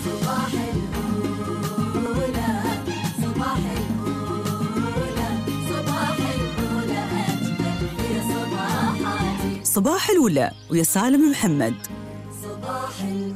صباح الأولى، صباح الأولى، صباح الأولى أجمل في صباحاتي. صباح الأولى ويا سالم محمد. صباح الأولى.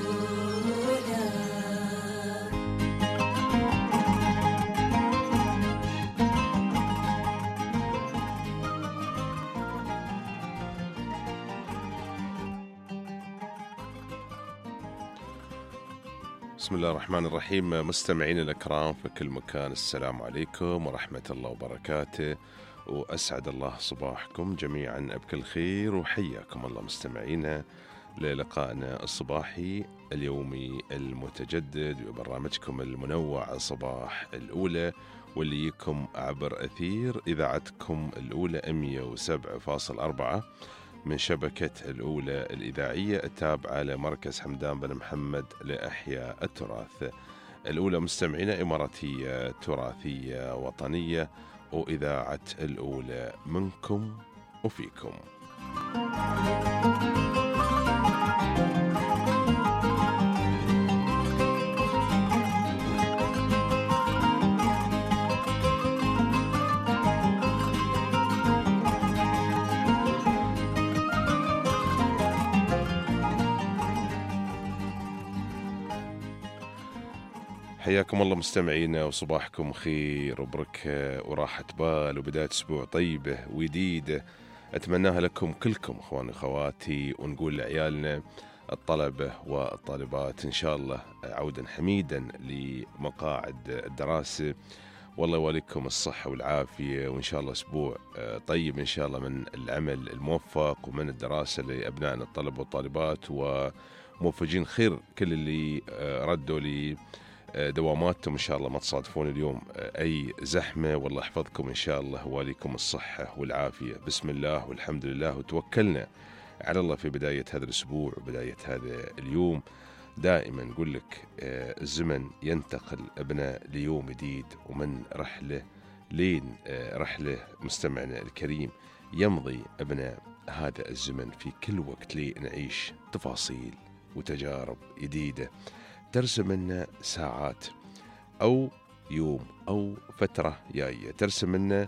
بسم الله الرحمن الرحيم. مستمعين الأكرام في كل مكان، السلام عليكم ورحمة الله وبركاته، وأسعد الله صباحكم جميعا بكل خير، وحياكم الله مستمعينا للقائنا الصباحي اليومي المتجدد ببرنامجكم المنوع صباح الأولى، واللي يكم عبر أثير إذاعتكم الأولى 107.4 من شبكة الأولى الإذاعية التابعة لمركز حمدان بن محمد لإحياء التراث. الأولى مستمعين إماراتية تراثية وطنية، وإذاعة الأولى منكم وفيكم. حياكم الله مستمعينا، وصباحكم خير وبركة وراحة بال وبداية أسبوع طيبة وجديدة أتمناها لكم كلكم أخواني أخواتي، ونقول لعيالنا الطلبة والطالبات إن شاء الله عودا حميدا لمقاعد الدراسة، والله يواليكم الصحة والعافية، وإن شاء الله أسبوع طيب إن شاء الله من العمل الموفق ومن الدراسة لأبنائنا الطلبة والطالبات، وموفقين خير كل اللي ردوا لي دواماتهم إن شاء الله، ما تصادفون اليوم أي زحمة، والله يحفظكم إن شاء الله وواليكم الصحة والعافية. بسم الله والحمد لله وتوكلنا على الله في بداية هذا الأسبوع وبداية هذا اليوم. دائما نقول لك الزمن ينتقل أبناء ليوم جديد، ومن رحلة لين رحلة مستمعنا الكريم يمضي أبناء هذا الزمن في كل وقت لنعيش تفاصيل وتجارب جديدة ترسم لنا ساعات أو يوم أو فترة جاية، ترسم لنا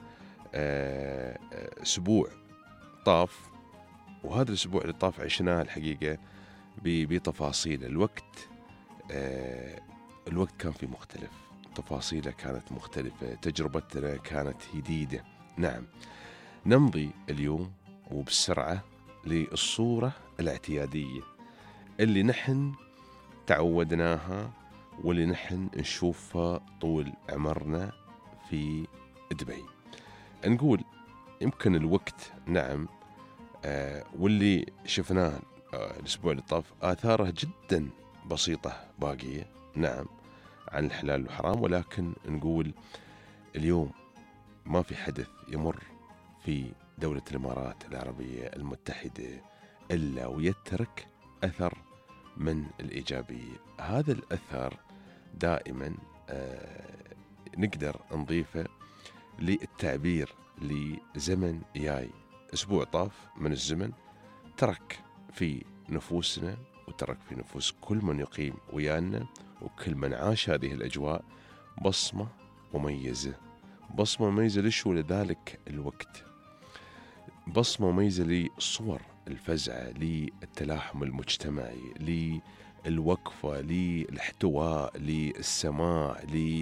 أسبوع طاف، وهذا الأسبوع اللي طاف عشناه الحقيقة بتفاصيل الوقت. الوقت كان فيه مختلف، تفاصيله كانت مختلفة، تجربتنا كانت جديدة. نعم، نمضي اليوم وبسرعة للصورة الاعتيادية اللي نحن تعودناها واللي نحن نشوفها طول عمرنا في دبي. نقول يمكن الوقت نعم واللي شفناه الأسبوع اللي طاف آثاره جدا بسيطة باقية نعم عن الحلال والحرام، ولكن نقول اليوم ما في حدث يمر في دولة الإمارات العربية المتحدة إلا ويترك أثر من الإيجابية. هذا الأثر دائما نقدر نضيفه للتعبير لزمن جاي. أسبوع طاف من الزمن ترك في نفوسنا وترك في نفوس كل من يقيم ويانا وكل من عاش هذه الأجواء بصمة مميزة. بصمة مميزة لشو؟ لذلك الوقت، بصمة مميزة لصور الفزعة، للتلاحم المجتمعي، للوقفة، للاحتواء، للسماع،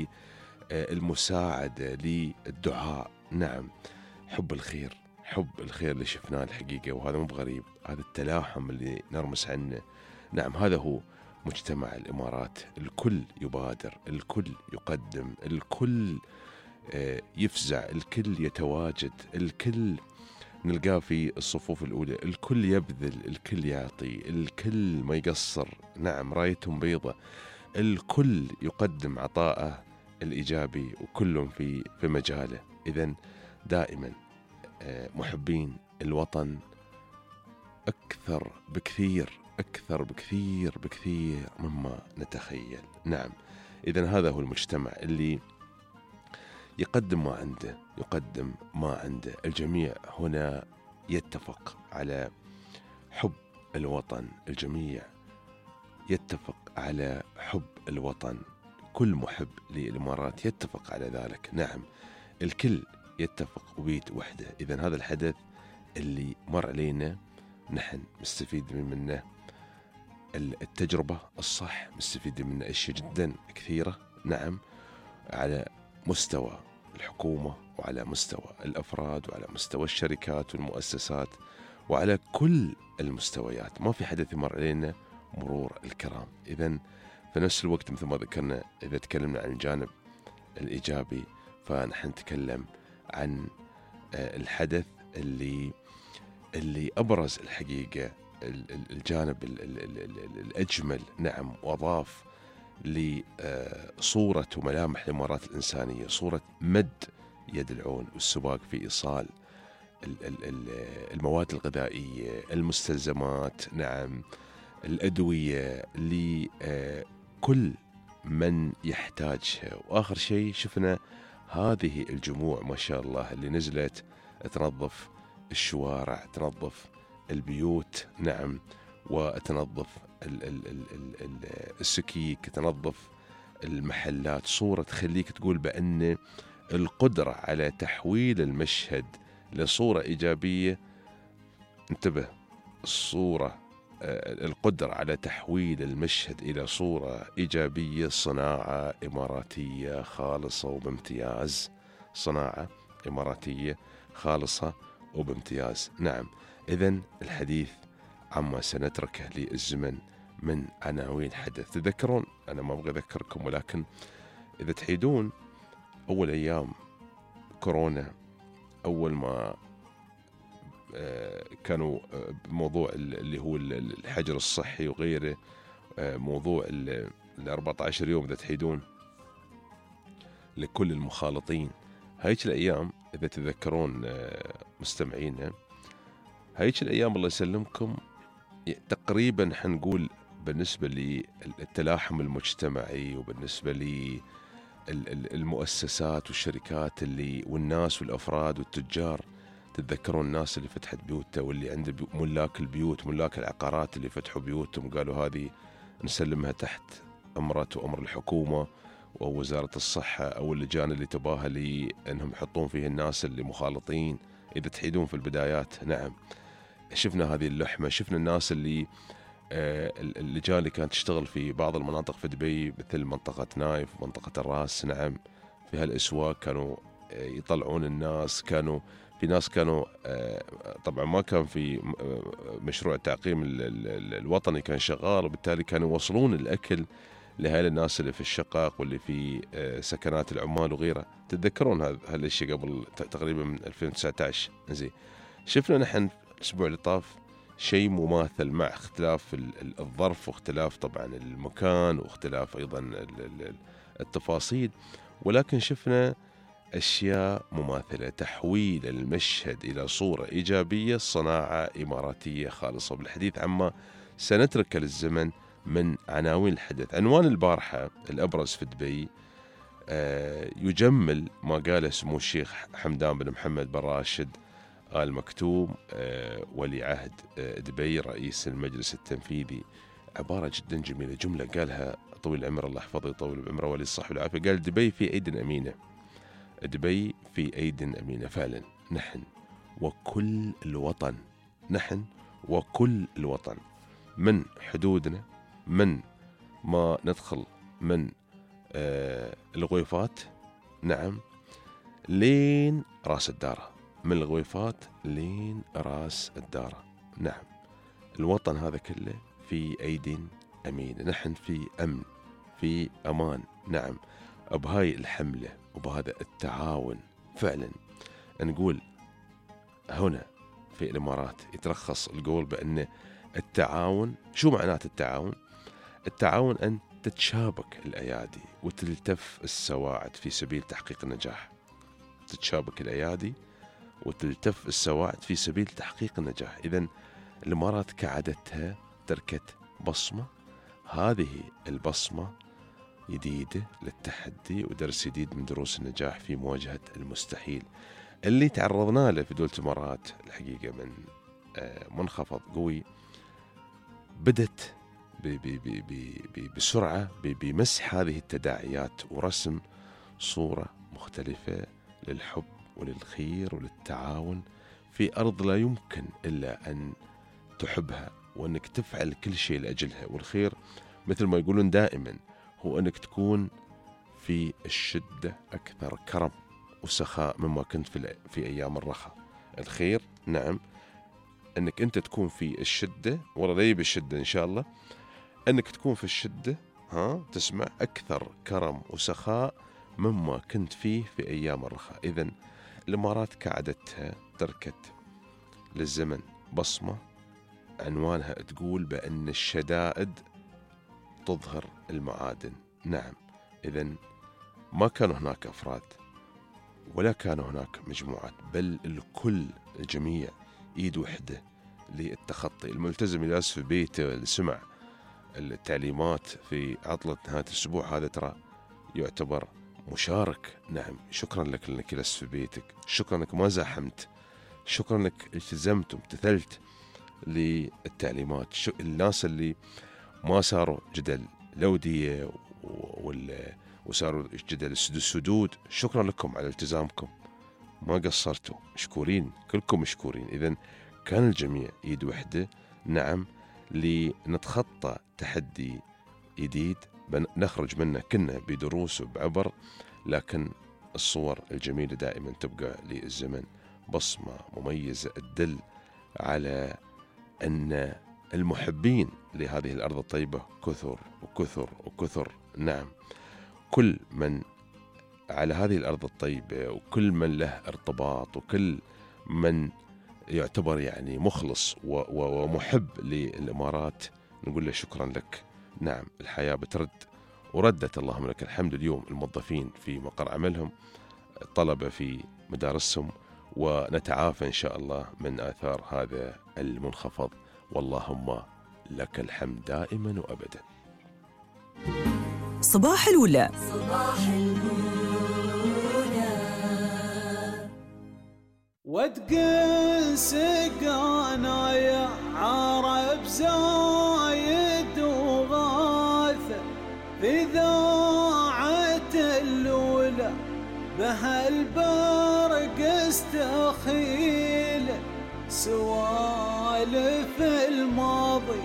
للمساعدة، للدعاء. نعم، حب الخير، حب الخير اللي شفناه الحقيقة، وهذا مو بغريب، هذا التلاحم اللي نرمس عنه. نعم، هذا هو مجتمع الإمارات، الكل يبادر، الكل يقدم، الكل يفزع، الكل يتواجد، الكل نلقاه في الصفوف الأولى، الكل يبذل، الكل يعطي، الكل ما يقصر. نعم، رايتهم بيضة، الكل يقدم عطاءه الإيجابي، وكلهم في مجاله. إذن دائما محبين الوطن أكثر بكثير، أكثر بكثير بكثير مما نتخيل. نعم، إذن هذا هو المجتمع اللي يقدم ما عنده، يقدم ما عنده. الجميع هنا يتفق على حب الوطن، الجميع يتفق على حب الوطن، كل محب للإمارات يتفق على ذلك. نعم، الكل يتفق وبيت وحدة. إذن هذا الحدث اللي مر علينا نحن مستفيد منه التجربة الصح، مستفيد منه أشياء جدا كثيرة. نعم، على مستوى الحكومة وعلى مستوى الأفراد وعلى مستوى الشركات والمؤسسات وعلى كل المستويات. ما في حدث يمر علينا مرور الكرام. إذن في نفس الوقت مثل ما ذكرنا، إذا تكلمنا عن الجانب الإيجابي فنحن نتكلم عن الحدث اللي أبرز الحقيقة الجانب الأجمل. نعم، وأضاف لصورة وملامح الإمارات الإنسانية، صورة مد يد العون والسباق في إيصال المواد الغذائية، المستلزمات، نعم، الأدوية لكل من يحتاجها. وآخر شيء شفنا هذه الجموع ما شاء الله اللي نزلت تنظف الشوارع، تنظف البيوت، نعم، وتنظف السكيك، تنظف المحلات. صورة تخليك تقول بأن القدرة على تحويل المشهد لصورة إيجابية. انتبه، القدرة على تحويل المشهد إلى صورة إيجابية صناعة إماراتية خالصة وبامتياز، صناعة إماراتية خالصة وبامتياز. نعم، إذن الحديث عما سنتركه للزمن من عناوين حدث. تذكرون، أنا ما أبغى أذكركم، ولكن إذا تحيدون أول أيام كورونا، أول ما كانوا بموضوع اللي هو الحجر الصحي وغيره، موضوع 14 يوم إذا تحيدون لكل المخالطين. هايك الأيام إذا تذكرون مستمعينا، هايك الأيام الله يسلمكم تقريبا حنقول بالنسبة للتلاحم المجتمعي وبالنسبة للمؤسسات والشركات والناس والأفراد والتجار. تتذكرون الناس اللي فتحت بيوتها، واللي عند ملاك البيوت، ملاك العقارات اللي فتحوا بيوتهم قالوا هذه نسلمها تحت أمرة وأمر الحكومة أو وزارة الصحة أو اللجان اللي تباها لأنهم يحطون فيه الناس اللي مخالطين. إذا تحيدون في البدايات، نعم، شفنا هذه اللحمة، شفنا الناس اللجان اللي كانت تشتغل في بعض المناطق في دبي مثل منطقة نايف ومنطقة الراس. نعم، في هالأسواق كانوا يطلعون الناس، في ناس كانوا طبعا ما كان في مشروع التعقيم الوطني كان شغال، وبالتالي كانوا يوصلون الأكل لهذه الناس اللي في الشقق واللي في سكنات العمال وغيرها. تتذكرون هالشيء قبل تقريبا من 2019. زين، شفنا نحن الأسبوع اللي طاف شيء مماثل مع اختلاف الظرف واختلاف طبعا المكان واختلاف أيضا التفاصيل، ولكن شفنا أشياء مماثلة، تحويل المشهد إلى صورة إيجابية، صناعة إماراتية خالصة. بالحديث عما سنترك للزمن من عناوين الحدث، عنوان البارحة الأبرز في دبي يجمل ما قاله سمو الشيخ حمدان بن محمد بن راشد آل مكتوم ولي عهد دبي رئيس المجلس التنفيذي. عبارة جدا جميلة، جملة قالها طويل العمر الله يحفظه ويطول بعمره ولي الصحة والعافية. قال: دبي في أيد أمينة، دبي في أيد أمينة. فعلا نحن وكل الوطن، نحن وكل الوطن، من حدودنا، من ما ندخل من الغويفات، نعم، لين راس الدارة، من الغويفات لين راس الدارة. نعم، الوطن هذا كله في أيد أمينة، نحن في أمن، في أمان. نعم، بهاي الحملة وبهذا التعاون فعلا نقول هنا في الإمارات يترخص القول بأن التعاون، شو معنات التعاون؟ التعاون أن تتشابك الأيادي وتلتف السواعد في سبيل تحقيق النجاح. تتشابك الأيادي وتلتف السواعد في سبيل تحقيق النجاح. إذن الإمارات كعادتها تركت بصمة، هذه البصمة جديدة للتحدي ودرس جديد من دروس النجاح في مواجهة المستحيل اللي تعرضنا له في دولة الإمارات. الحقيقة من منخفض قوي بدت بسرعة بمسح هذه التداعيات ورسم صورة مختلفة للحب وللخير وللتعاون في أرض لا يمكن إلا أن تحبها، وأنك تفعل كل شيء لأجلها. والخير مثل ما يقولون دائما هو أنك تكون في الشدة أكثر كرم وسخاء مما كنت في أيام الرخاء. الخير نعم أنك أنت تكون في الشدة، والله لا يبي الشدة إن شاء الله، أنك تكون في الشدة تسمع أكثر كرم وسخاء مما كنت فيه في أيام الرخاء. إذن الإمارات كعادتها تركت للزمن بصمة عنوانها تقول بأن الشدائد تظهر المعادن. نعم، إذن ما كانوا هناك أفراد ولا كانوا هناك مجموعات، بل الجميع إيد وحدة للتخطي. الملتزم اللي جالس في بيته اللي سمع التعليمات في عطلة نهاية الأسبوع هذا ترى يعتبر مشارك. نعم، شكرا لك لأنك جلست في بيتك، شكرا لك ما زاحمت، شكرا لك التزمت وامتثلت للتعليمات. الناس اللي ما صاروا جدل الأودية وصاروا جدل السدود، شكرا لكم على التزامكم، ما قصرتوا، مشكورين، كلكم مشكورين. إذن كان الجميع يد وحدة نعم لنتخطى تحدي جديد نخرج منه كنا بدروس وبعبر، لكن الصور الجميلة دائما تبقى للزمن بصمة مميزة تدل على أن المحبين لهذه الأرض الطيبة كثر وكثر وكثر. نعم، كل من على هذه الأرض الطيبة وكل من له ارتباط وكل من يعتبر يعني مخلص ومحب للإمارات نقول له شكرا لك. نعم، الحياة بترد وردت اللهم لك الحمد. اليوم الموظفين في مقر عملهم، الطلبة في مدارسهم، ونتعافى إن شاء الله من آثار هذا المنخفض، واللهم لك الحمد دائما وأبدا. صباح الولاء. صباح الهدى وتقل سقانا يا عرب زايد وغاث في ذاعة اللولى بهالبرق استخيل سوالف الماضي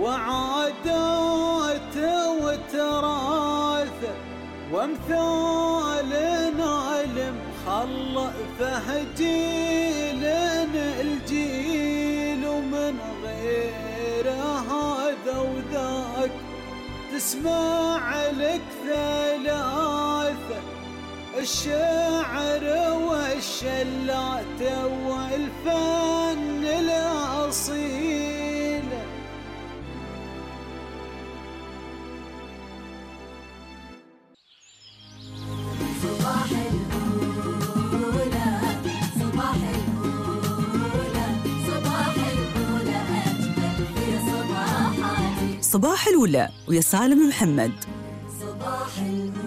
وعاداته وتراثه وامثالنا المخلفه جيل الجيل ومن غير هذا وذاك تسمع لك ثلاثه الشعر والشلات والفن الأصيل. صباح الأولى صباح الأولى صباح الأولى أجمل في صباحاتي. صباح الولاء ويا سالم محمد. صباح الأولى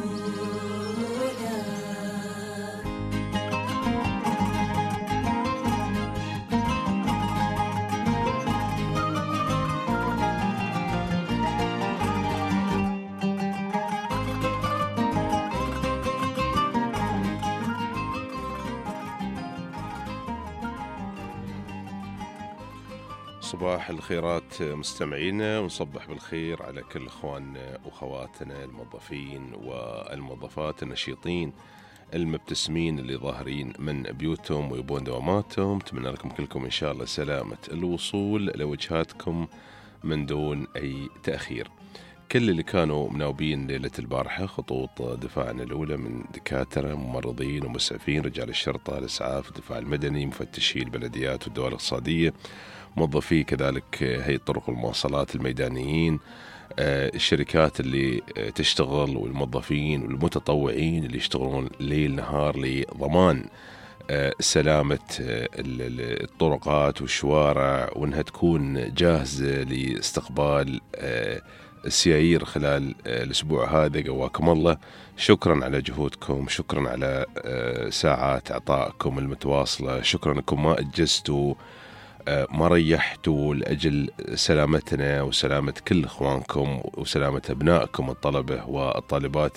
صباح الخيرات مستمعينا، ونصبح بالخير على كل اخواننا واخواتنا الموظفين والموظفات النشيطين المبتسمين اللي ظاهرين من بيوتهم ويبون دواماتهم. اتمنى لكم كلكم ان شاء الله سلامة الوصول لوجهاتكم من دون اي تأخير. كل اللي كانوا مناوبين ليلة البارحة خطوط دفاعنا الأولى من دكاترة ممرضين ومسعفين، رجال الشرطة، الإسعاف، الدفاع المدني، مفتشي البلديات والدول الاقتصادية، موظفي كذلك هيئة الطرق والمواصلات الميدانيين، الشركات اللي تشتغل والموظفين والمتطوعين اللي يشتغلون ليل نهار لضمان سلامة الطرقات والشوارع وانها تكون جاهزة لاستقبال السيايير خلال الأسبوع هذا. قواكم الله، شكرا على جهودكم، شكرا على ساعات عطائكم المتواصلة، شكرا أنكم ما أجزتوا ما ريحتوا لأجل سلامتنا وسلامة كل إخوانكم وسلامة أبنائكم الطلبة والطالبات،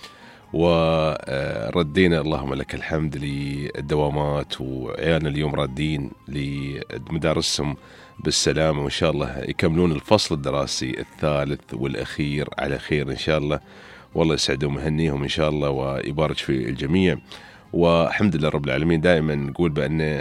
وردينا اللهم لك الحمد للدوامات، وعيالنا اليوم رادين لمدارسهم بالسلامة، وإن شاء الله يكملون الفصل الدراسي الثالث والأخير على خير إن شاء الله. والله يسعدهم ويهنيهم إن شاء الله ويبارك في الجميع. والحمد لله رب العالمين. دائما نقول بأن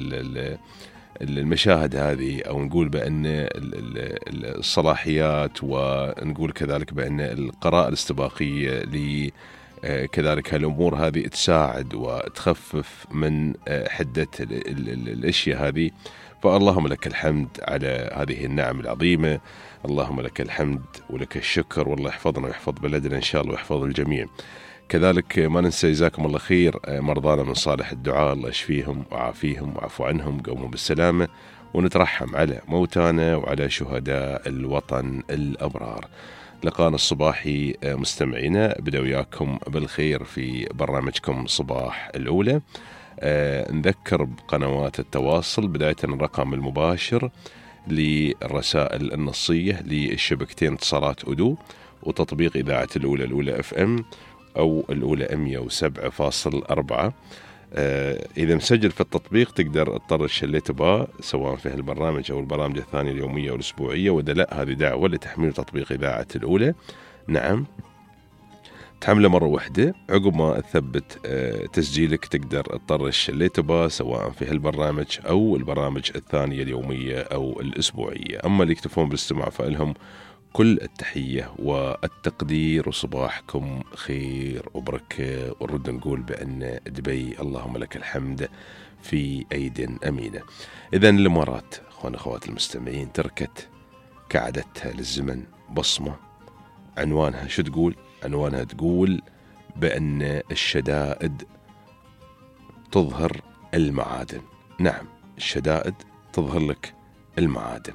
المشاهد هذه، أو نقول بأن الصلاحيات، ونقول كذلك بأن القراءة الاستباقية كذلك هالأمور هذه تساعد وتخفف من حدة الأشياء هذه. فاللهم لك الحمد على هذه النعم العظيمة، اللهم لك الحمد ولك الشكر، والله يحفظنا ويحفظ بلدنا إن شاء الله ويحفظ الجميع. كذلك ما ننسى جزاكم الله خير مرضانا من صالح الدعاء، الله يشفيهم وعافيهم وعفو عنهم، قوموا بالسلامة، ونترحم على موتانا وعلى شهداء الوطن الأبرار. لقانا الصباحي مستمعينا، بدأ وياكم بالخير في برنامجكم صباح الأولى. نذكر بقنوات التواصل، بداية الرقم المباشر للرسائل النصية للشبكتين اتصالات أدو، وتطبيق إذاعة الأولى FM أو الأولى 107.4. إذا مسجل في التطبيق تقدر تطرش اللي تبغاه، سواء في البرنامج أو البرامج الثانية اليومية والأسبوعية، وإذا لا هذه دعوة لتحميل تطبيق إذاعة الأولى. نعم، تحمله مرة واحدة، عقب ما تثبت تسجيلك تقدر تطرش اللي تبغاه، سواء في هالبرنامج أو البرامج الثانية اليومية أو الأسبوعية. أما اللي يكتفون بالاستماع فإلهم كل التحية والتقدير، وصباحكم خير وبركة، ونرد نقول بأن دبي اللهم لك الحمد في أيد أمينة. إذن الإمارات أخوان أخوات المستمعين تركت كعادتها للزمن بصمة. عنوانها شو تقول؟ عنوانها تقول بأن الشدائد تظهر المعادن. نعم، الشدائد تظهر لك المعادن.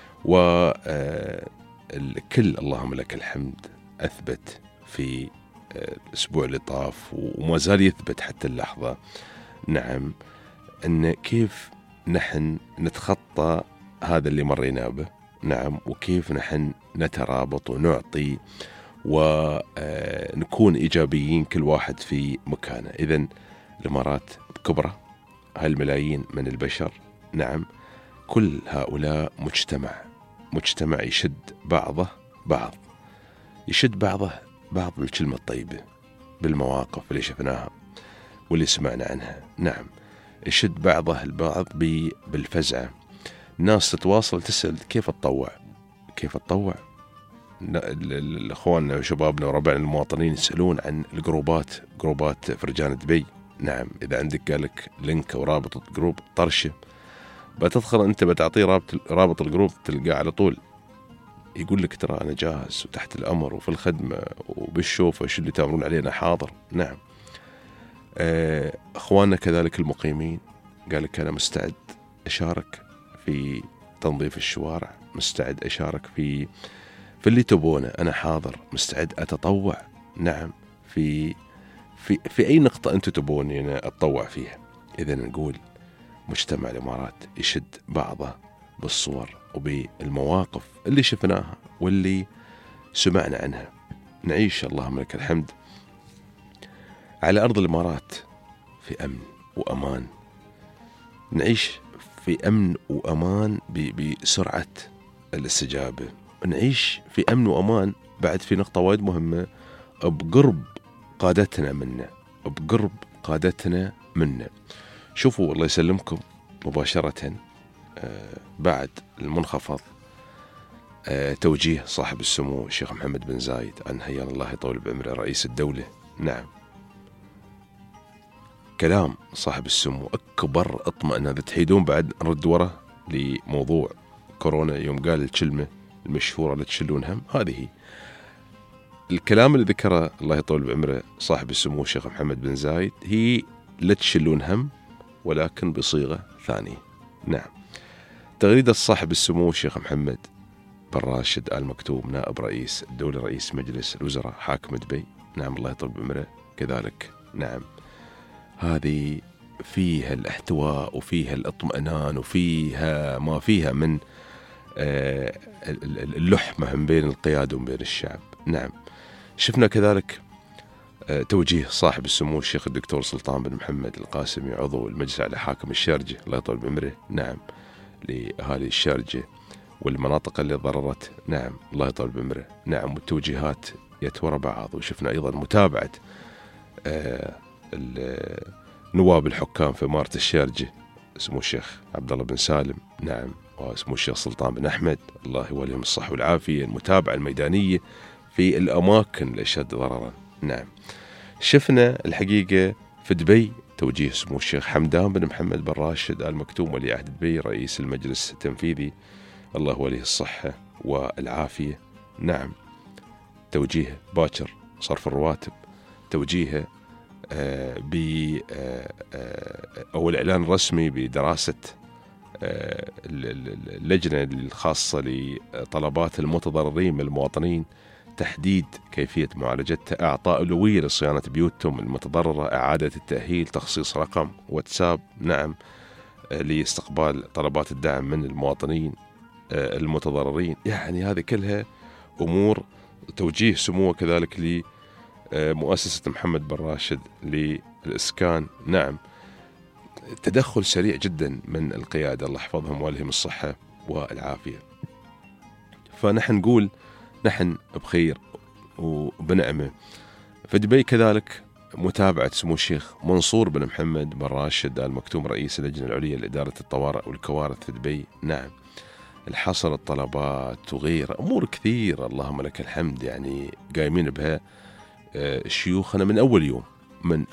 الكل اللهم لك الحمد أثبت في الأسبوع اللي طاف، وما زال يثبت حتى اللحظة، نعم، أن كيف نحن نتخطى هذا اللي مرينا به، نعم، وكيف نحن نترابط ونعطي ونكون إيجابيين كل واحد في مكانه. إذن الإمارات بكبرى، هالملايين من البشر، نعم، كل هؤلاء مجتمع يشد بعضه بعض، يشد بعضه بعض بالكلمة الطيبة، بالمواقف اللي شفناها واللي سمعنا عنها، نعم، يشد بعضه البعض بالفزعة. الناس تتواصل تسأل كيف تطوع، كيف تطوع. الأخواننا وشبابنا وربعنا المواطنين يسألون عن الجروبات، جروبات فرجان دبي. نعم، إذا عندك قالك لينك أو رابط جروب طرشه، بتدخل أنت بتعطيه رابط الجروب، تلقاه على طول يقول لك ترى أنا جاهز وتحت الأمر وفي الخدمة وبالشوفة، شو اللي تأمرون علينا حاضر. نعم، أخواننا كذلك المقيمين قال لك أنا مستعد أشارك في تنظيف الشوارع، مستعد أشارك في اللي تبونه، أنا حاضر، مستعد أتطوع. نعم، في أي نقطة أنتم تبوني أنا أتطوع فيها. إذا نقول مجتمع الإمارات يشد بعضه بالصور وبالمواقف اللي شفناها واللي سمعنا عنها. نعيش اللهم لك الحمد على أرض الإمارات في أمن وأمان، نعيش في أمن وأمان بسرعة الاستجابة، نعيش في أمن وأمان بعد في نقطة وايد مهمة، بقرب قادتنا منا. شوفوا الله يسلمكم، مباشرة بعد المنخفض توجيه صاحب السمو الشيخ محمد بن زايد أن هيا الله يطول بعمره رئيس الدولة، نعم، كلام صاحب السمو أكبر اطمئنان. إذا تحيدون بعد نرد ورا لموضوع كورونا، يوم قال الكلمة المشهورة لا تشلون هم، هذه الكلام اللي ذكره الله يطول بعمره صاحب السمو الشيخ محمد بن زايد هي لا تشلون هم، ولكن بصيغة ثانية. نعم، تغريدة صاحب السمو الشيخ محمد بن راشد آل مكتوم نائب رئيس الدولة رئيس مجلس الوزراء حاكم دبي، نعم الله يطول بعمره كذلك، نعم، هذه فيها الاحتواء وفيها الاطمئنان وفيها ما فيها من اللحمة من بين القيادة ومن بين الشعب. نعم، شفنا كذلك توجيه صاحب السمو الشيخ الدكتور سلطان بن محمد القاسمي عضو المجلس الأعلى حاكم الشارجة الله يطول بعمره، نعم، لأهالي الشارجة والمناطق اللي ضررت، نعم الله يطول بعمره، نعم، والتوجيهات يت وراء بعض. وشفنا أيضا متابعة نواب الحكام في إمارة الشارجة سمو الشيخ عبد الله بن سالم، نعم، وسمو الشيخ سلطان بن أحمد الله يوليهم الصحة والعافية، المتابعة الميدانية في الأماكن الأشد ضررا. نعم، شفنا الحقيقة في دبي توجيه سمو الشيخ حمدان بن محمد بن راشد آل مكتوم ولي عهد دبي رئيس المجلس التنفيذي الله يوليه الصحة والعافية، نعم، توجيه باكر صرف الرواتب، توجيه أو الإعلان الرسمي بدراسة اللجنة الخاصة لطلبات المتضررين من المواطنين، تحديد كيفية معالجتها، إعطاء أولوية لصيانة بيوتهم المتضررة، إعادة التأهيل، تخصيص رقم واتساب، نعم، لاستقبال طلبات الدعم من المواطنين المتضررين. يعني هذه كلها أمور توجيه سموه كذلك لمؤسسة محمد بن راشد للإسكان، نعم، تدخل سريع جدا من القيادة الله يحفظهم ولهم الصحة والعافية. فنحن نقول نحن بخير وبنعمة. في دبي كذلك متابعة سمو الشيخ منصور بن محمد بن راشد آل مكتوم رئيس اللجنة العليا لإدارة الطوارئ والكوارث في دبي، نعم، الحصر الطلبات وغير أمور كثيرة اللهم لك الحمد، يعني قايمين بها شيوخنا من أول يوم، من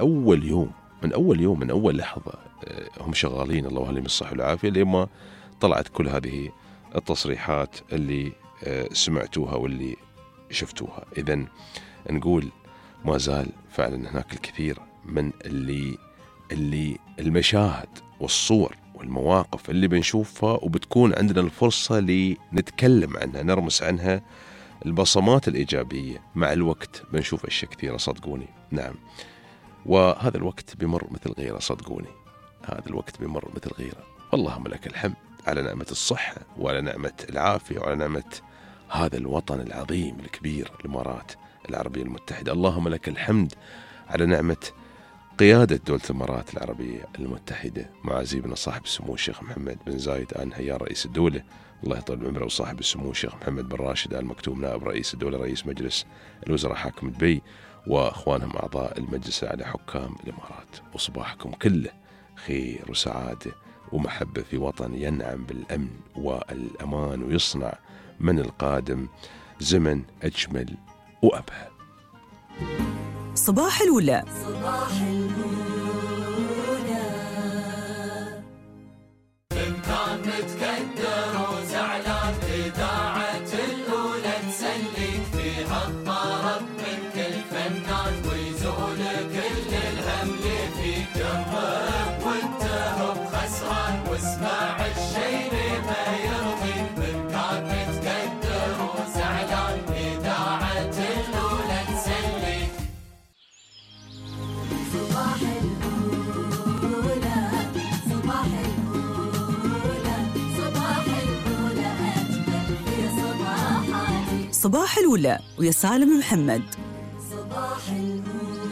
أول لحظة هم شغالين الله يوليهم الصحة والعافية لما طلعت كل هذه التصريحات اللي سمعتوها واللي شفتوها. إذن نقول ما زال فعلا هناك الكثير من اللي المشاهد والصور والمواقف اللي بنشوفها وبتكون عندنا الفرصة لنتكلم عنها، نرمس عنها البصمات الإيجابية. مع الوقت بنشوف أشياء كثيرة صدقوني، نعم، وهذا الوقت بمر مثل غيره، صدقوني هذا الوقت بمر مثل غيره. اللهم لك الحمد على نعمة الصحة وعلى نعمة العافية وعلى نعمة هذا الوطن العظيم الكبير الإمارات العربية المتحدة. اللهم لك الحمد على نعمة قيادة دولة الإمارات العربية المتحدة مع زيبنا صاحب السمو الشيخ محمد بن زايد آل نهيان رئيس الدولة الله يطول بعمره، وصاحب السمو الشيخ محمد بن راشد آل مكتوم نائب رئيس الدولة رئيس مجلس الوزراء حاكم دبي، وأخوانهم أعضاء المجلس الأعلى حكام الإمارات. وصباحكم كله خير وسعادة ومحبة في وطن ينعم بالأمن والأمان ويصنع من القادم زمن أجمل وأبهى. صباح الولاء. صباح الأولى إن كان متكدر وزعلان إذاعة الأولى تسليك فيها الطرب من كل فنان ويزول كل الهم اللي فيك جرب وانت خسران واسمع الشي اللي ما يرضيك. إن كان متكدر وزعلان إذاعة الأولى تسليك. صباح الأولى صباح الأولى صباح الأولى أجمل في صباحاتي. صباح الولاء ويا سالم محمد. صباح الأولى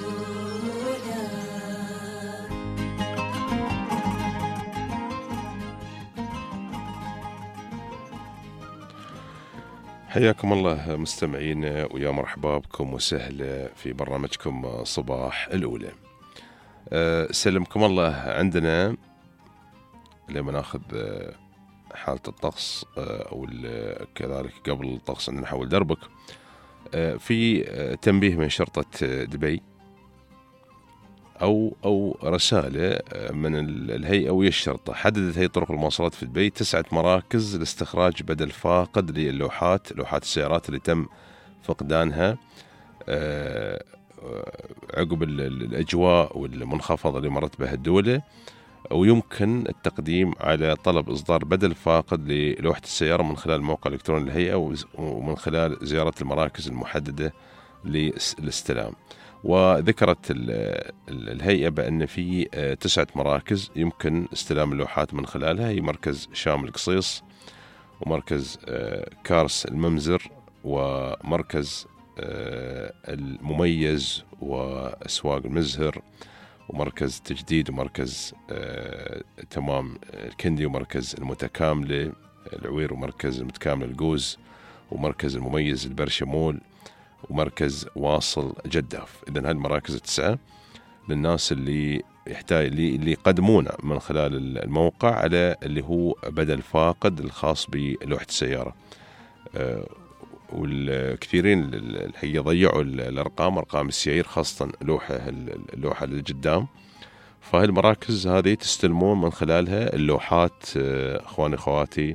حياكم الله مستمعين ويا مرحبا بكم وسهلا في برنامجكم صباح الأولى. سلمكم الله. عندنا لما ناخذ حالة الطقس أو كذلك قبل الطقس عندنا حول دربك في تنبيه من شرطة دبي أو رسالة من الهيئة ويا الشرطة. حددت هيئة طرق المواصلات في دبي 9 مراكز لاستخراج بدل فاقد للوحات السيارات اللي تم فقدانها عقب الأجواء والمنخفضة اللي مرت بها الدولة، ويمكن التقديم على طلب إصدار بدل فاقد للوحة السيارة من خلال موقع إلكتروني للهيئة ومن خلال زيارة المراكز المحددة للاستلام. وذكرت الهيئة بأن في 9 مراكز يمكن استلام اللوحات من خلالها، هي مركز شام القصيص، ومركز كارس الممزر، ومركز المميز، وأسواق المزهر، ومركز تجديد، ومركز تمام الكندي، ومركز المتكاملة العوير، ومركز المتكاملة الجوز، ومركز المميز البرشمول، ومركز واصل جداف. إذن هذه المراكز 9 للناس اللي يحتاج اللي يقدمونه من خلال الموقع على اللي هو بدل فاقد الخاص بلوحة السيارة. والكثيرين الحقيقة ضيعوا أرقام السيايير، خاصة اللوحة اللي قدام. فهي المراكز هذه تستلمون من خلالها اللوحات أخواني أخواتي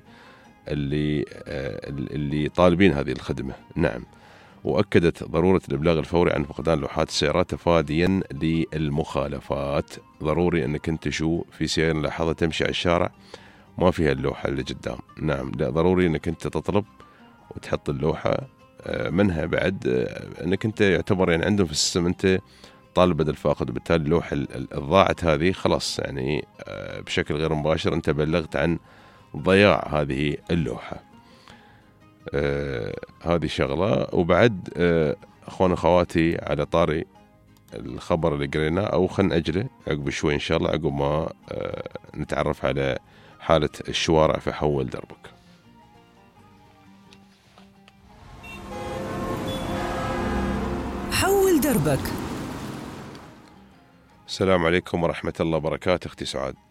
اللي طالبين هذه الخدمة. نعم. وأكدت ضرورة الإبلاغ الفوري عن فقدان لوحات السيارات تفاديا للمخالفات. ضروري أنك أنت في سيارة لاحظة تمشي على الشارع ما فيها اللوحة اللي قدام. نعم، لا، ضروري أنك أنت تطلب وتحط اللوحة منها بعد، أنك أنت يعتبر يعني عندهم في السيستم أنت طالب بدل فاقد، وبالتالي اللوحة الضاعت هذه خلاص يعني بشكل غير مباشر أنت بلغت عن ضياع هذه اللوحة. هذه شغلة. وبعد أخوان أخواتي على طاري الخبر اللي قريناه، أو خلنا أجله عقب شوي إن شاء الله، عقب ما نتعرف على حالة الشوارع في حول دربك. حول دربك. السلام عليكم ورحمة الله وبركاته. أختي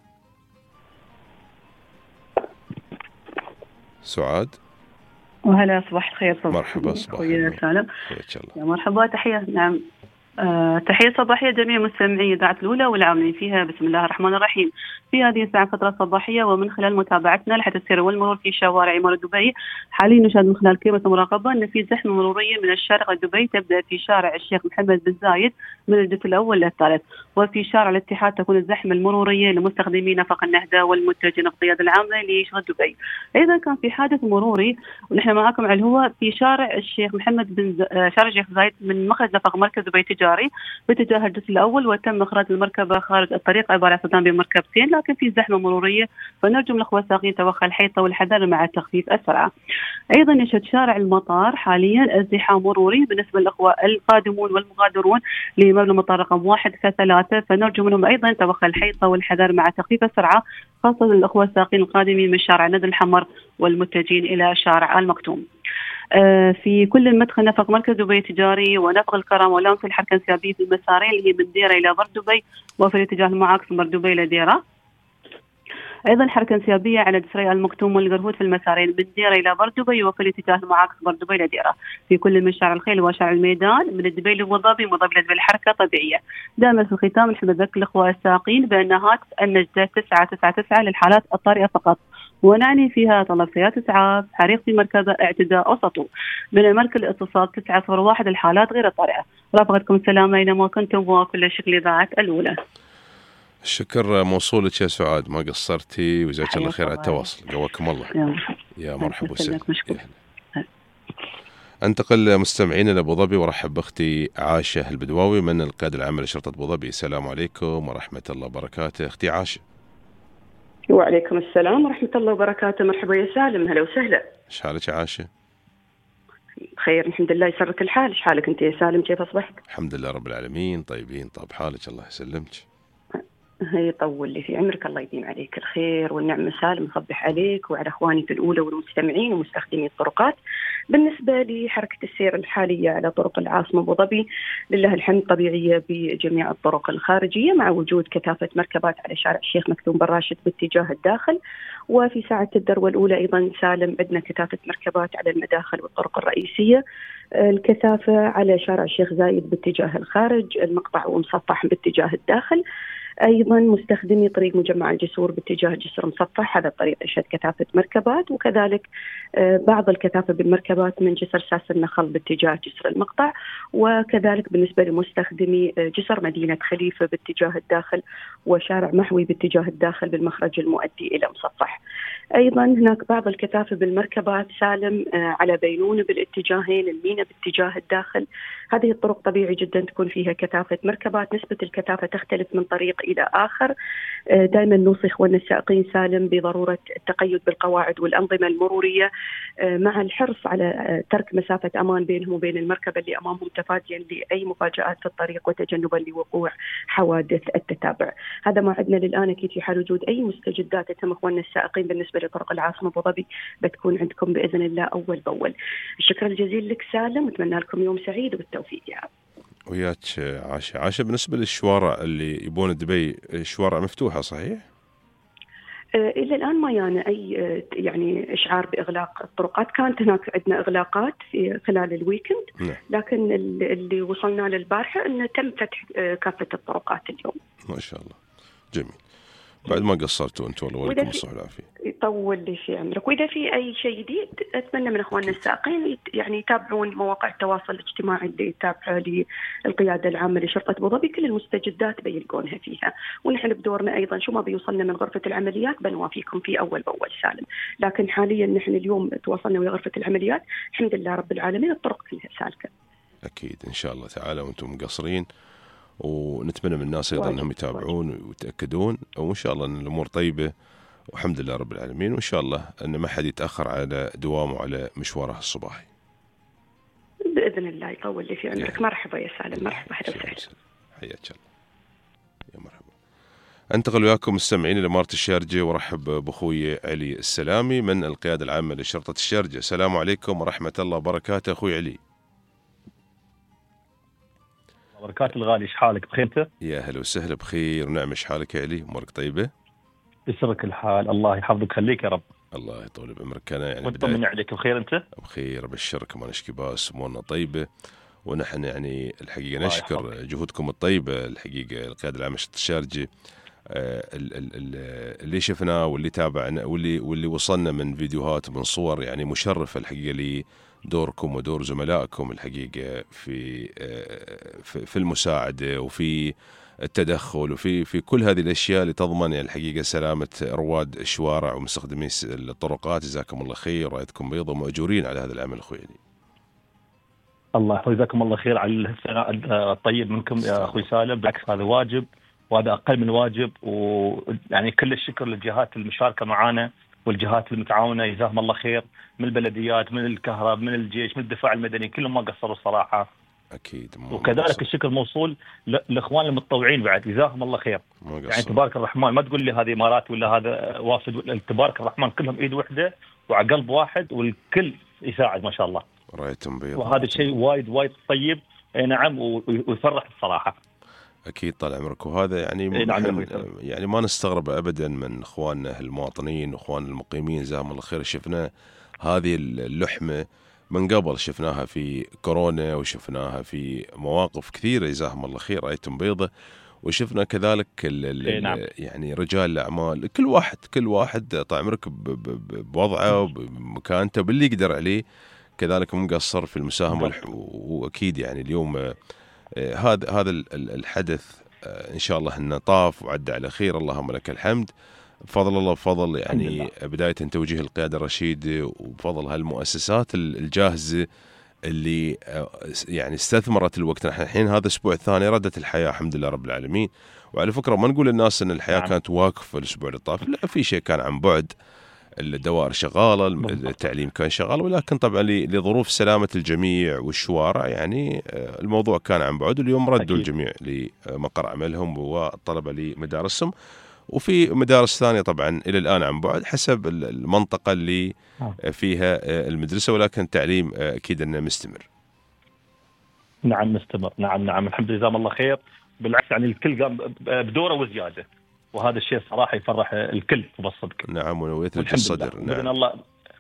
سعاد. وهلا، صباح الخير. مرحبا. صباح الخير سالم. يا مرحبا، تحية. نعم، تحية صباحية جميع مستمعي إذاعة الأولى والعاملين فيها. بسم الله الرحمن الرحيم. في هذه الساعة فترة صباحية، ومن خلال متابعتنا لحد السير والمرور في شوارع إمارة دبي، حاليا نشاهد من خلال كاميرا المراقبة أن في زحمة مرورية من الشارقة دبي تبدأ في شارع الشيخ محمد بن زايد من الجزء الأول للثالث، وفي شارع الاتحاد تكون الزحمة المرورية لمستخدمي نفق النهدة والمتجهين في القيادة العامة لشغل دبي. أيضا كان في حادث مروري ونحن معكم على الهواء في شارع الشيخ محمد شارع الشيخ زايد من مخرج نفق مركز دبي تجاري باتجاه الجزء الأول، وتم إخراج المركبة خارج الطريق عبارة عن صدام بمركبتين، لكن في زحمة مرورية، فنرجو من الأخوة الساقين توخى الحيطة والحذر مع تخفيف السرعة. أيضا يشهد شارع المطار حاليا ازدحام مروري بالنسبة للأخوة القادمون والمغادرون لمبنى المطار رقم 1 ك3، فنرجو منهم أيضا توخى الحيطة والحذر مع تخفيف السرعة، خاصة للأخوة الساقين القادمين من شارع ندى الحمر والمتجهين إلى شارع المكتوم. في كل المدخل نفق مركز دبي التجاري ونفق الكرم ولامس الحركة الانسيابية في المسارين اللي هي من ديرة إلى بر دبي، وفي الاتجاه المعاكس من بر دبي إلى ديرة. أيضا حركة انسيابية على جسري المكتوم والقرهود في المسارين من ديرة إلى بر دبي، وفي الاتجاه المعاكس بر دبي إلى ديرة. في كل من شارع الخيل وشارع الميدان من دبي لأبو ظبي وظبي لدبي الحركة طبيعية. دائما في الختام نحب نذكر الأخوة الساقين بأن هاتف النجدة 999 للحالات الطارئة فقط، ونعني فيها طلب سيارة إسعاف، حريق في مركبة، اعتداء أو سطو. من المركز الاتصال 901 للحالات غير الطارئة. رافقتكم السلام أينما كنتم، وكل شكر لإذاعة الأولى. الشكر موصولك يا سعاد، ما قصرتي، وجزاك الله خير على التواصل. قواكم الله. يا مرحبا وسهلا. انتقل مستمعين لأبو ظبي ورحب بأختي عاشة البدواوي من القيادة العامة لشرطة أبو ظبي. السلام عليكم ورحمة الله وبركاته. أختي عاشة. وعليكم السلام ورحمة الله وبركاته. مرحبا يا سالم، هلا وسهلا. ايش حالك يا عاشة؟ خير الحمد لله، يسرك الحال. ايش حالك انت يا سالم، كيف اصبحت؟ الحمد لله رب العالمين، طيبين. طاب حالك، الله يسلمك. هي طول لي في عمرك، الله يديم عليك الخير والنعمة. سالم نصبح عليك وعلى اخواني في الأولى والمستمعين ومستخدمي الطرقات. بالنسبة لحركة السير الحالية على طرق العاصمة أبو ظبي لله الحمد طبيعية بجميع الطرق الخارجية، مع وجود كثافة مركبات على شارع الشيخ مكتوم بن راشد باتجاه الداخل، وفي ساعة الذروة الأولى أيضا سالم عندنا كثافة مركبات على المداخل والطرق الرئيسية. الكثافة على شارع الشيخ زايد باتجاه الخارج، المقطع ومسطح باتجاه الداخل. أيضا مستخدمي طريق مجمع الجسور باتجاه جسر مسطح، هذا الطريق يشهد كثافة مركبات، وكذلك بعض الكثافة بالمركبات من جسر ساس النخل باتجاه جسر المقطع، وكذلك بالنسبة لمستخدمي جسر مدينة خليفة باتجاه الداخل وشارع محوي باتجاه الداخل بالمخرج المؤدي إلى مسطح. أيضا هناك بعض الكثافة بالمركبات سالم على بينونة بالاتجاهين، المينا باتجاه الداخل. هذه الطرق طبيعي جدا تكون فيها كثافة مركبات، نسبة الكثافة تختلف من طريق إلى آخر. دائما نوصي إخواننا السائقين سالم بضرورة التقيد بالقواعد والأنظمة المرورية، مع الحرص على ترك مسافة أمان بينهم وبين المركبة اللي أمامهم تفاديا لأي مفاجآت في الطريق وتجنبا لوقوع حوادث التتابع. هذا ما عندنا للآن. أكيد في حال وجود أي مستجدات تتم إخواننا السائقين بالنسبة لطرق العاصمة أبو ظبي بتكون عندكم بإذن الله أول بأول. الشكر الجزيل لك سالم، وأتمنى لكم يوم سعيد وبالتوفيق يا رب. وياك عاشة. بالنسبة للشوارع اللي يبون دبي، الشوارع مفتوحة صحيح؟ إلى الآن ما يعني أي يعني إشعار بإغلاق الطرقات. كانت هناك عندنا إغلاقات في خلال الويكند، لكن اللي وصلنا للبارحة أنه تم فتح كافة الطرقات اليوم. ما شاء الله، جميل. بعد ما قصرتوا أنتوا، والله ولكم الصحة والعافية. يطول لي في عمرك. وإذا في أي شيء جديد أتمنى من إخواننا السائقين يعني يتابعون مواقع التواصل الاجتماعي اللي تابعة للقيادة العامة لشرطة أبو ظبي، كل المستجدات بيلقونها فيها. ونحن بدورنا أيضا شو ما بيوصلنا من غرفة العمليات بنوافيكم فيه أول بأول سالم. لكن حاليا نحن اليوم تواصلنا ويا غرفة العمليات، الحمد لله رب العالمين الطرق كلها سالكة. أكيد إن شاء الله تعالى، وأنتم مقصرين، ونتمنى من الناس أيضا أنهم يتابعون ويتأكدون، وإن شاء الله أن الأمور طيبة والحمد لله رب العالمين. وإن شاء الله أن ما حد يتأخر على دوامه على مشواره الصباحي بإذن الله. يطول لي في عمرك. مرحبا يا سالم، مرحبا، أهلا وسهلا، حياك الله، يا مرحبا. أنتقل وياكم مستمعين إلى إمارة الشارجة، ورحب بأخوي علي السلامي من القيادة العامة لشرطة الشارجة. السلام عليكم ورحمة الله وبركاته أخوي علي. بركات الغالي، ايش حالك؟ بخير انت؟ يا هلا وسهلا، بخير ونعم. ايش حالك يا علي؟ امورك طيبه؟ يسرك الحال، الله يحفظك ويخليك يا رب. الله يطول بعمرك. انا يعني وطمني عليك، بخير انت؟ بخير، ابشرك ما نشكي باس، امورنا طيبه. ونحن يعني الحقيقه نشكر جهودكم الطيبه، الحقيقه القياده العامه لشرطه الشارجه، اللي شفناه واللي تابعنا واللي وصلنا من فيديوهات ومن صور، يعني مشرفه الحقيقه لدوركم ودور زملائكم الحقيقه في المساعده وفي التدخل وفي كل هذه الاشياء اللي تضمن يعني الحقيقه سلامه رواد الشوارع ومستخدمي الطرقات. جزاكم الله خير، رايتكم بيض ومأجورين على هذا العمل اخوي. الله يجزاكم الله خير على الثناء الطيب منكم يا اخوي سالم. بالعكس هذا واجب، وهذا اقل من واجب، ويعني كل الشكر للجهات المشاركه معنا والجهات المتعاونه، جزاهم الله خير، من البلديات، من الكهرباء، من الجيش، من الدفاع المدني، كلهم ما قصروا الصراحه. اكيد. وكذلك الشكر موصول لاخوان المتطوعين بعد، جزاهم الله خير. يعني تبارك الرحمن، ما تقول لي هذه امارات ولا هذا وافد، تبارك الرحمن كلهم ايد واحده وعلى قلب واحد، والكل يساعد ما شاء الله. رايتم بيض، وهذا الشيء وايد طيب. نعم، ويفرح الصراحه. اكيد طال عمرك. وهذا يعني يعني ما نستغرب ابدا من اخواننا المواطنين واخواننا المقيمين، جزاهم الله خير. شفنا هذه اللحمه من قبل، شفناها في كورونا وشفناها في مواقف كثيره، جزاهم الله خير، رايتم بيضه. وشفنا كذلك يعني رجال الاعمال، كل واحد طال عمرك بوضعه بمكانته باللي يقدر عليه، كذلك مقصر في المساهمه. واكيد يعني اليوم هذا الحدث ان شاء الله انه طاف وعدى على خير، اللهم لك الحمد. بفضل الله، بفضل يعني بدايه توجيه القياده الرشيده، وبفضل هالمؤسسات الجاهزه اللي يعني استثمرت الوقت. نحن الحين هذا الاسبوع الثاني ردت الحياه الحمد لله رب العالمين. وعلى فكره ما نقول للناس ان الحياه كانت واقفه الاسبوع اللي طاف، لا، في شيء كان عن بعد، الدوائر شغاله، التعليم كان شغال، ولكن طبعا لظروف سلامه الجميع والشوارع يعني الموضوع كان عن بعد. اليوم ردوا الجميع لمقر عملهم والطلبه لمدارسهم، وفي مدارس ثانيه طبعا الى الان عن بعد حسب المنطقه اللي فيها المدرسه، ولكن التعليم اكيد انه مستمر. نعم مستمر، نعم الحمد لله، جزاهم الله خير. بالعكس يعني الكل قام بدوره وزياده، وهذا الشيء صراحه يفرح الكل بالصدق. نعم، ويثلج الصدر. نعم الله.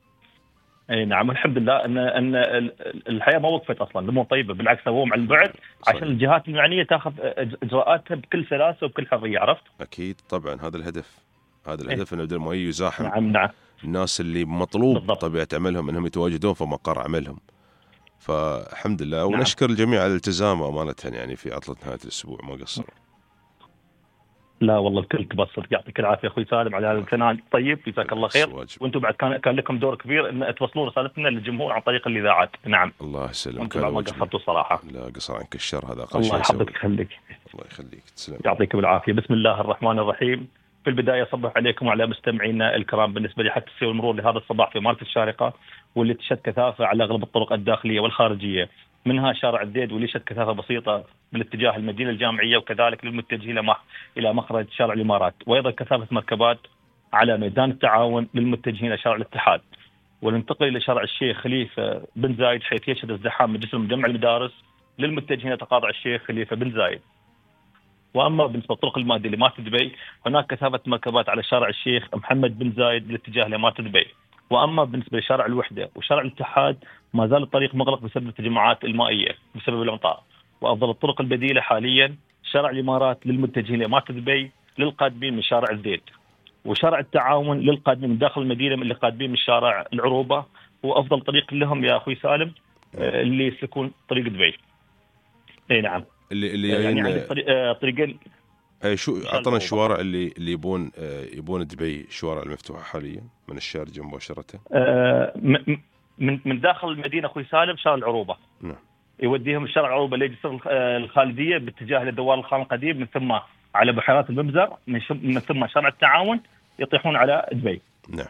اي نعم، الحمد لله ان الحياه ما وقفت اصلا، الامور طيبه، بالعكس سووهم عن بعد عشان الجهات المعنيه تاخذ اجراءاتها بكل سلاسه وبكل حريه. عرفت؟ اكيد طبعا، هذا الهدف انه بدل ما يزاحم نعم الناس اللي مطلوب طبيعه عملهم انهم يتواجدون في مقر عملهم. فالحمد لله، ونشكر الجميع على الالتزام وامانه يعني في عطله نهايه الاسبوع ما قصروا. لا والله الكل تبسط. يعطيك العافيه اخوي سالم على هذا الثناء الطيب، جزاك الله خير. وانتم بعد كان لكم دور كبير ان توصلون رسالتنا للجمهور عن طريق الاذاعات. نعم الله يسلمك. وانتم بعد ما قصرتوا الصراحه. لا قصر عنك الشر، هذا اقل الله شيء. يحفظك ويخليك. الله يخليك، تسلم. يعطيكم العافيه. بسم الله الرحمن الرحيم. في البدايه صبح عليكم وعلى مستمعينا الكرام. بالنسبه لحادث السير والمرور لهذا الصباح في ماركة الشارقه، واللي تشهد كثافه على اغلب الطرق الداخليه والخارجيه، منها شارع الديد واللي يشهد كثافه بسيطه بالاتجاه المدينه الجامعيه، وكذلك للمتجهين الى مخرج شارع الامارات، وايضا كثافه مركبات على ميدان التعاون للمتجهين الى شارع الاتحاد. وننتقل الى شارع الشيخ خليفه بن زايد، حيث يشهد ازدحام من جسر مجمع المدارس للمتجهين الى تقاطع الشيخ خليفه بن زايد. واما بالنسبه للطرق المؤديه لمارت دبي، هناك كثافه مركبات على شارع الشيخ محمد بن زايد للاتجاه لمارت دبي. واما بالنسبه لشارع الوحده وشارع الاتحاد، ما زال الطريق مغلق بسبب التجمعات المائيه بسبب الامطار. وافضل الطرق البديله حاليا شارع الامارات للمتجهين لمارت دبي للقادمين من شارع الزيت، وشارع التعاون للقادمين من داخل المدينه اللي قادمين من شارع العروبه. وافضل طريق لهم يا اخوي سالم اللي يسلكون طريق دبي. اي نعم، اللي يعني عندك طريقين. شو اعطنا الشوارع اللي يبون دبي، الشوارع المفتوحه حاليا من الشارجه مباشره؟ من داخل المدينه اخوي سالم شارع العروبه. نعم. يوديهم الشارع العروبه لجسر الخالديه باتجاه لدوار الخان القديم، من ثم على بحيرات المبزر، من ثم شارع التعاون يطيحون على دبي. نعم.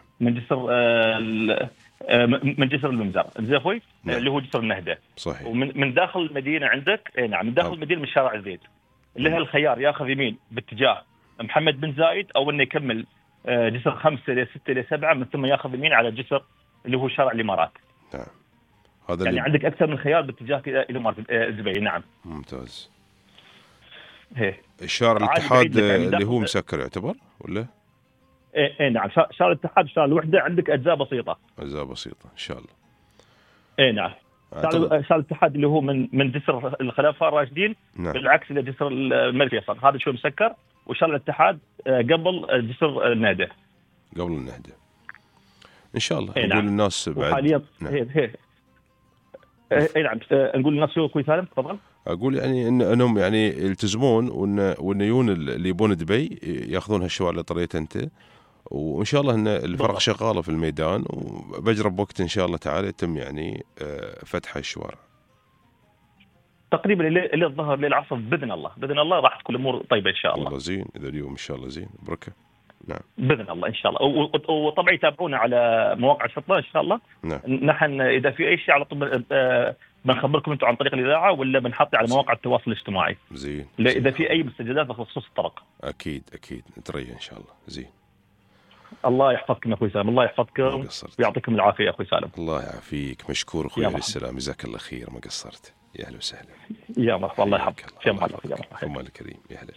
من جسر المبزر زين اخوي. نعم. اللي هو جسر النهده. صحيح. ومن داخل المدينه عندك نعم، من داخل المدينه من شارع الزيت اللي هي الخيار ياخذ يمين باتجاه محمد بن زايد، او انه يكمل جسر 5 ل 6 ل 7، من ثم ياخذ يمين على جسر اللي هو شارع الامارات. نعم. هذا يعني عندك اكثر من خيار باتجاه الى دبي. نعم. ممتاز. هي الشارع الاتحاد اللي هو مسكر يعتبر ولا؟ اي نعم، شارع الاتحاد شارع الوحده عندك اجزاء بسيطه. اجزاء بسيطه ان شاء الله. اي نعم. شارع الاتحاد اللي هو من جسر الخلفاء الراشدين. نعم. بالعكس الى جسر الملك فيصل، هذا شوي مسكر. وشارع الاتحاد قبل جسر النهده. قبل النهده ان شاء الله. نقول نعم. للناس بعد حاليا. نعم. اي نعم، نقول للناس شو كويس سالم تفضل. اقول يعني انهم يعني يلتزمون، والنيون اللي يبون دبي ياخذون هالشوارع اللي طريت انت، وان شاء الله ان الفرق شغاله في الميدان، وبجرب وقت ان شاء الله تعالى يتم يعني فتح الشوارع تقريبا الى الظهر للعصر باذن الله راح تكون الامور طيبه ان شاء الله. والله زين، اذا اليوم ان شاء الله زين بركه. نعم باذن الله ان شاء الله. وطبعا يتابعونا على مواقع الشرطه ان شاء الله. نعم. نحن اذا في اي شيء على طول بنخبركم انتم عن طريق الاذاعه، ولا بنحط على مواقع التواصل الاجتماعي. زين. اذا في اي مستجدات بخصوص الطرق. اكيد نتريا ان شاء الله. زين. الله يحفظكم يا اخوي سالم، الله يحفظكم ويعطيكم العافيه يا اخوي سالم. الله يعافيك، مشكور اخوي على السلام، جزاك الله خير، ما قصرت. يا اهلا وسهلا. يا مرحبا، الله يحفظك. يا مرحبا الكريم. يا اهلا.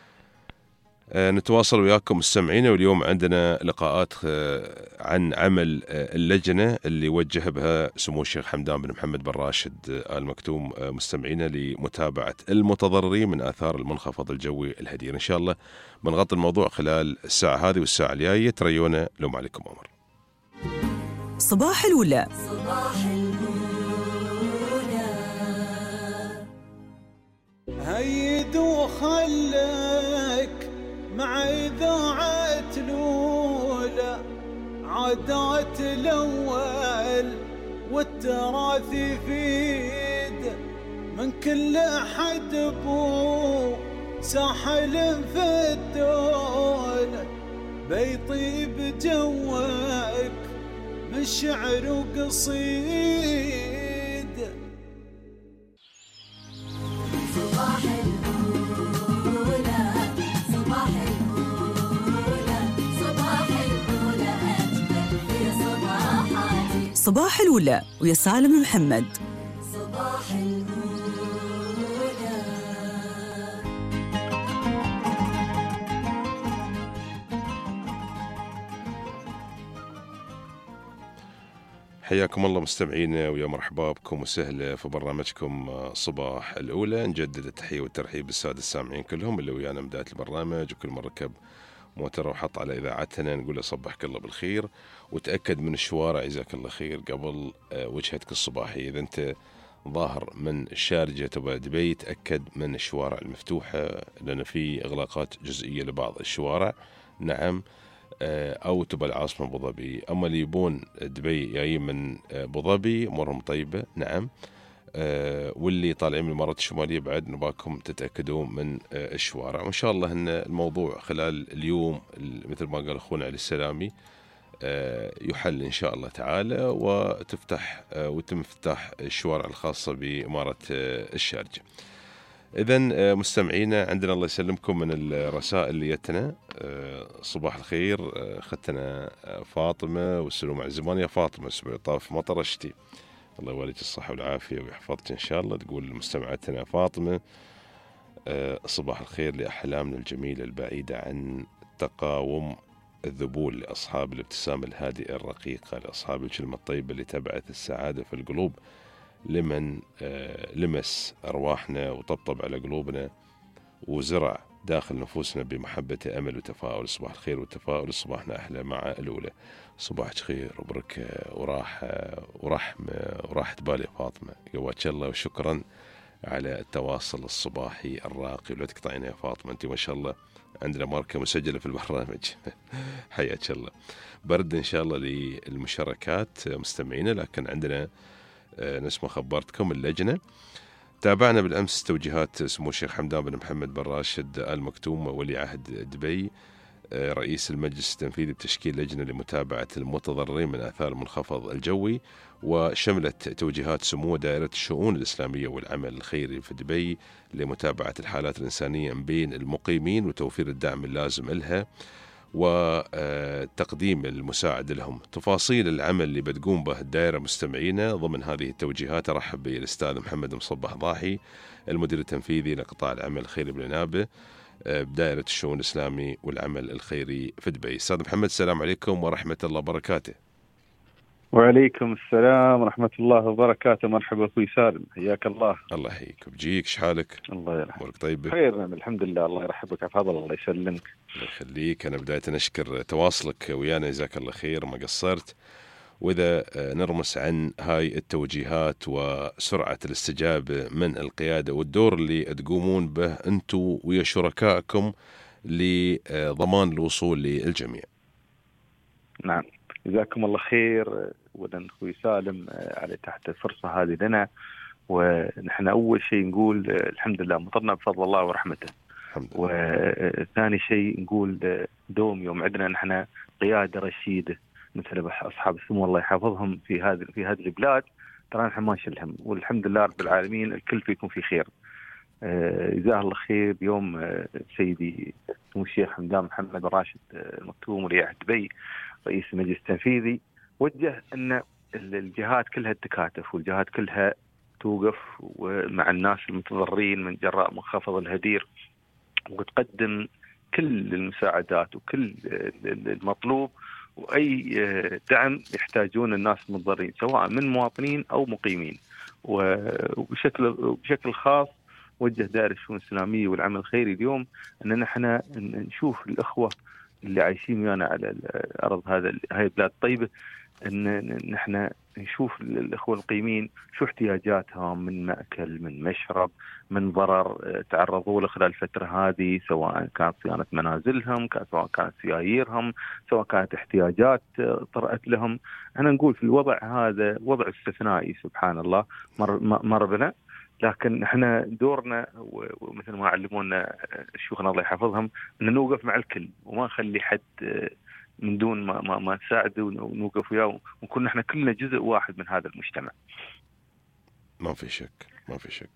نتواصل وياكم مستمعينا، واليوم عندنا لقاءات عن عمل اللجنة اللي وجه بها سمو الشيخ حمدان بن محمد بن راشد آل مكتوم مستمعينا لمتابعة المتضررين من آثار المنخفض الجوي الهدير. إن شاء الله بنغطي الموضوع خلال الساعة هذه والساعة الجاية. تريونا لو ما عليكم أمر. صباح الولا. صباح الولا. هيدو خلك مع إذاعة الأولى، عادات الأول والتراث يفيد من كل أحد بو ساحل في الدولة، بيطيب جوك من شعر وقصيد. صباح الأولى صباح الأولى صباح الأولى أجمل في صباحاتي. صباح الولا ويا سالم محمد. صباح الأولى. حياكم الله مستمعينا، ويا مرحبا بكم وسهلا في برنامجكم صباح الأولى. نجدد التحية والترحيب بالسادة السامعين كلهم اللي ويانا بداية البرنامج، وكل من ركب موتر وحط على إذاعتنا نقول له صبحك الله بالخير، وتأكد من الشوارع جزاك الله خير قبل وجهتك الصباحية. إذا أنت ظاهر من الشارجة تبع دبي تأكد من الشوارع المفتوحة، لأن في إغلاقات جزئية لبعض الشوارع. نعم. أو تبع العاصمة أبو ظبي. أما اللي يبون دبي جايين من أبو ظبي أمورهم طيبة. نعم. واللي طالعين من الإمارات الشمالية بعد نباكم تتأكدون من الشوارع. وإن شاء الله أن الموضوع خلال اليوم مثل ما قال أخونا علي السلامي يحل إن شاء الله تعالى، ويتم افتتاح الشوارع الخاصة بإمارة الشارجة. إذن مستمعينا، عندنا الله يسلمكم من الرسائل اللي جتنا. صباح الخير. أختنا فاطمة والسلام على الزمان. يا فاطمة اسبوع طاف مطر شتي، الله يوليك الصحة والعافية ويحفظك إن شاء الله. تقول مستمعتنا فاطمة صباح الخير لأحلامنا الجميلة البعيدة عن تقاوم الذبول، لأصحاب الابتسامة الهادئة الرقيقة، لأصحاب الكلمة الطيبة اللي تبعث السعادة في القلوب، لمن لمس أرواحنا وطبطب على قلوبنا وزرع داخل نفوسنا بمحبة أمل وتفاؤل. صباح الخير والتفاؤل، صباحنا أحلى مع الأولى. صباحك خير وبركة ورحمة وراحة بالي يا فاطمة، قواك الله، وشكرا على التواصل الصباحي الراقي. ولا تقطعينا يا فاطمة، أنت ما شاء الله عندنا ماركة مسجلة في البرنامج. حياك الله. برد إن شاء الله للمشاركات مستمعينا، لكن عندنا نسمع خبرتكم اللجنة. تابعنا بالأمس توجيهات سمو الشيخ حمدان بن محمد بن راشد آل مكتوم ولي عهد دبي رئيس المجلس التنفيذي بتشكيل لجنة لمتابعة المتضررين من آثار المنخفض الجوي، وشملت توجيهات سمو دائرة الشؤون الإسلامية والعمل الخيري في دبي لمتابعة الحالات الإنسانية بين المقيمين وتوفير الدعم اللازم لها وتقديم المساعد لهم. تفاصيل العمل اللي بتقوم به الدائرة مستمعينا ضمن هذه التوجيهات أرحب بالأستاذ محمد مصبح ضاحي المدير التنفيذي لقطاع العمل الخيري بالعنابة بدائرة الشؤون الإسلامي والعمل الخيري في دبي. أستاذ محمد السلام عليكم ورحمة الله وبركاته. وعليكم السلام ورحمة الله وبركاته. مرحبا أخوي سالم، حياك الله. الله يحييك وبجيك، شحالك؟ الله يرحمك. أمورك طيبة؟ خير الحمد لله، الله يرحبك عفضل، الله يسلمك. الله يخليك. أنا بداية نشكر تواصلك ويانا، جزاك الله خير، ما قصرت. وإذا نرمس عن هاي التوجيهات وسرعة الاستجابة من القيادة والدور اللي تقومون به أنتم ويا شركائكم لضمان الوصول للجميع. نعم، جزاكم الله خير. ودن أخوي سالم على تحت الفرصة هذه لنا. ونحن أول شيء نقول الحمد لله مطرنا بفضل الله ورحمته. وثاني شيء نقول دوم يوم عندنا نحن قيادة رشيدة مثل أصحاب السمو الله يحفظهم في هذه البلاد، ترى نحن ما نشيلهم، والحمد لله رب العالمين الكل فيكم في خير. جزاه الله خير. يوم سيدي سمو الشيخ حمدان محمد بن راشد المكتوم ولي عهد دبي رئيس المجلس التنفيذي وجه أن الجهات كلها تكاتف والجهات كلها توقف مع الناس المتضررين من جراء منخفض الهدير، وتقدم كل المساعدات وكل المطلوب وأي دعم يحتاجون الناس المتضررين سواء من مواطنين أو مقيمين. وبشكل خاص وجه دائرة الشؤون الإسلامية والعمل الخيري اليوم أن نحن نشوف الأخوة اللي عايشين ويانا على الأرض هاي البلاد الطيبة، أن نحن نشوف الأخوة القيمين شو احتياجاتهم من مأكل، من مشرب، من ضرر تعرضوا له خلال الفترة هذه، سواء كانت صيانة منازلهم، سواء كانت سياييرهم، سواء كانت احتياجات طرأت لهم. أنا نقول في الوضع هذا وضع استثنائي سبحان الله مر بنا، لكن احنا دورنا ومثل ما علمونا شيوخنا الله يحفظهم ان نوقف مع الكل وما نخلي حد من دون ما نساعده ونوقف وياه، ونكون احنا كلنا جزء واحد من هذا المجتمع. ما في شك.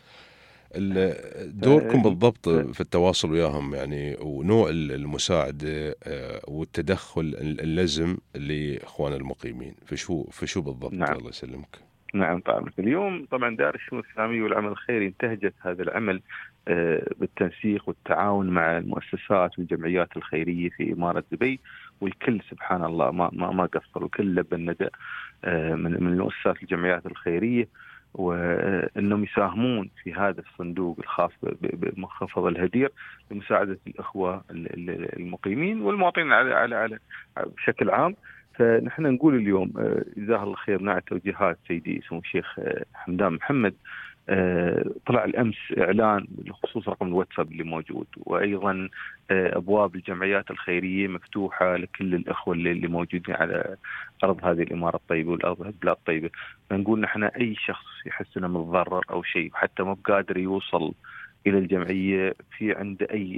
دوركم بالضبط في التواصل وياهم يعني، ونوع المساعدة والتدخل اللازم لإخوان المقيمين في شو بالضبط؟ نعم. الله يسلمك. نعم طبعا. اليوم طبعا دائرة الشؤون الإسلامية والعمل الخيري انتهجت هذا العمل بالتنسيق والتعاون مع المؤسسات والجمعيات الخيرية في إمارة دبي، والكل سبحان الله ما قصر، وكل لبى النداء من المؤسسات الجمعيات الخيرية، وأنهم يساهمون في هذا الصندوق الخاص بمنخفض الهدير لمساعدة الأخوة المقيمين والمواطنين على بشكل عام. فنحن نقول اليوم جزاه الله خير مع توجيهات سيدي سمو الشيخ حمدان محمد، طلع الأمس إعلان بخصوص رقم الواتساب اللي موجود، وأيضا أبواب الجمعيات الخيرية مفتوحة لكل الأخوة اللي موجودين على أرض هذه الإمارة الطيبة والأرض البلاد الطيبة. فنقول نحن أي شخص يحس إنه متضرر أو شيء حتى ما بقادر يوصل إلى الجمعية، في عنده أي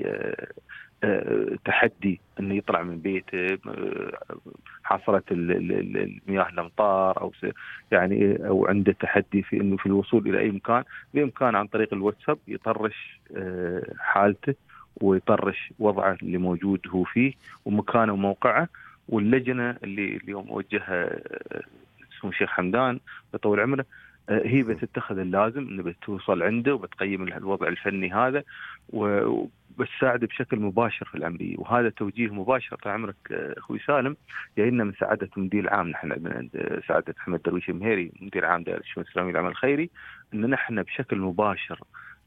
تحدي انه يطلع من بيته، حصلت المياه الامطار او يعني او عنده تحدي في انه في الوصول الى اي مكان، بامكانه عن طريق الواتساب يطرش حالته ويطرش وضعه اللي موجود هو فيه ومكانه وموقعه. واللجنه اللي اليوم وجهها سمو الشيخ حمدان بطول عمره هي بتتخذ اللازم انه بتوصل عنده وبتقيم الوضع الفني هذا وبتساعده بشكل مباشر في العمليه. وهذا توجيه مباشر طال عمرك اخوي سالم جاينا من سعاده المدير العام، نحن عند سعاده احمد درويش المهيري مدير عام دائره الشؤون الاسلاميه والعمل الخيري، ان نحن بشكل مباشر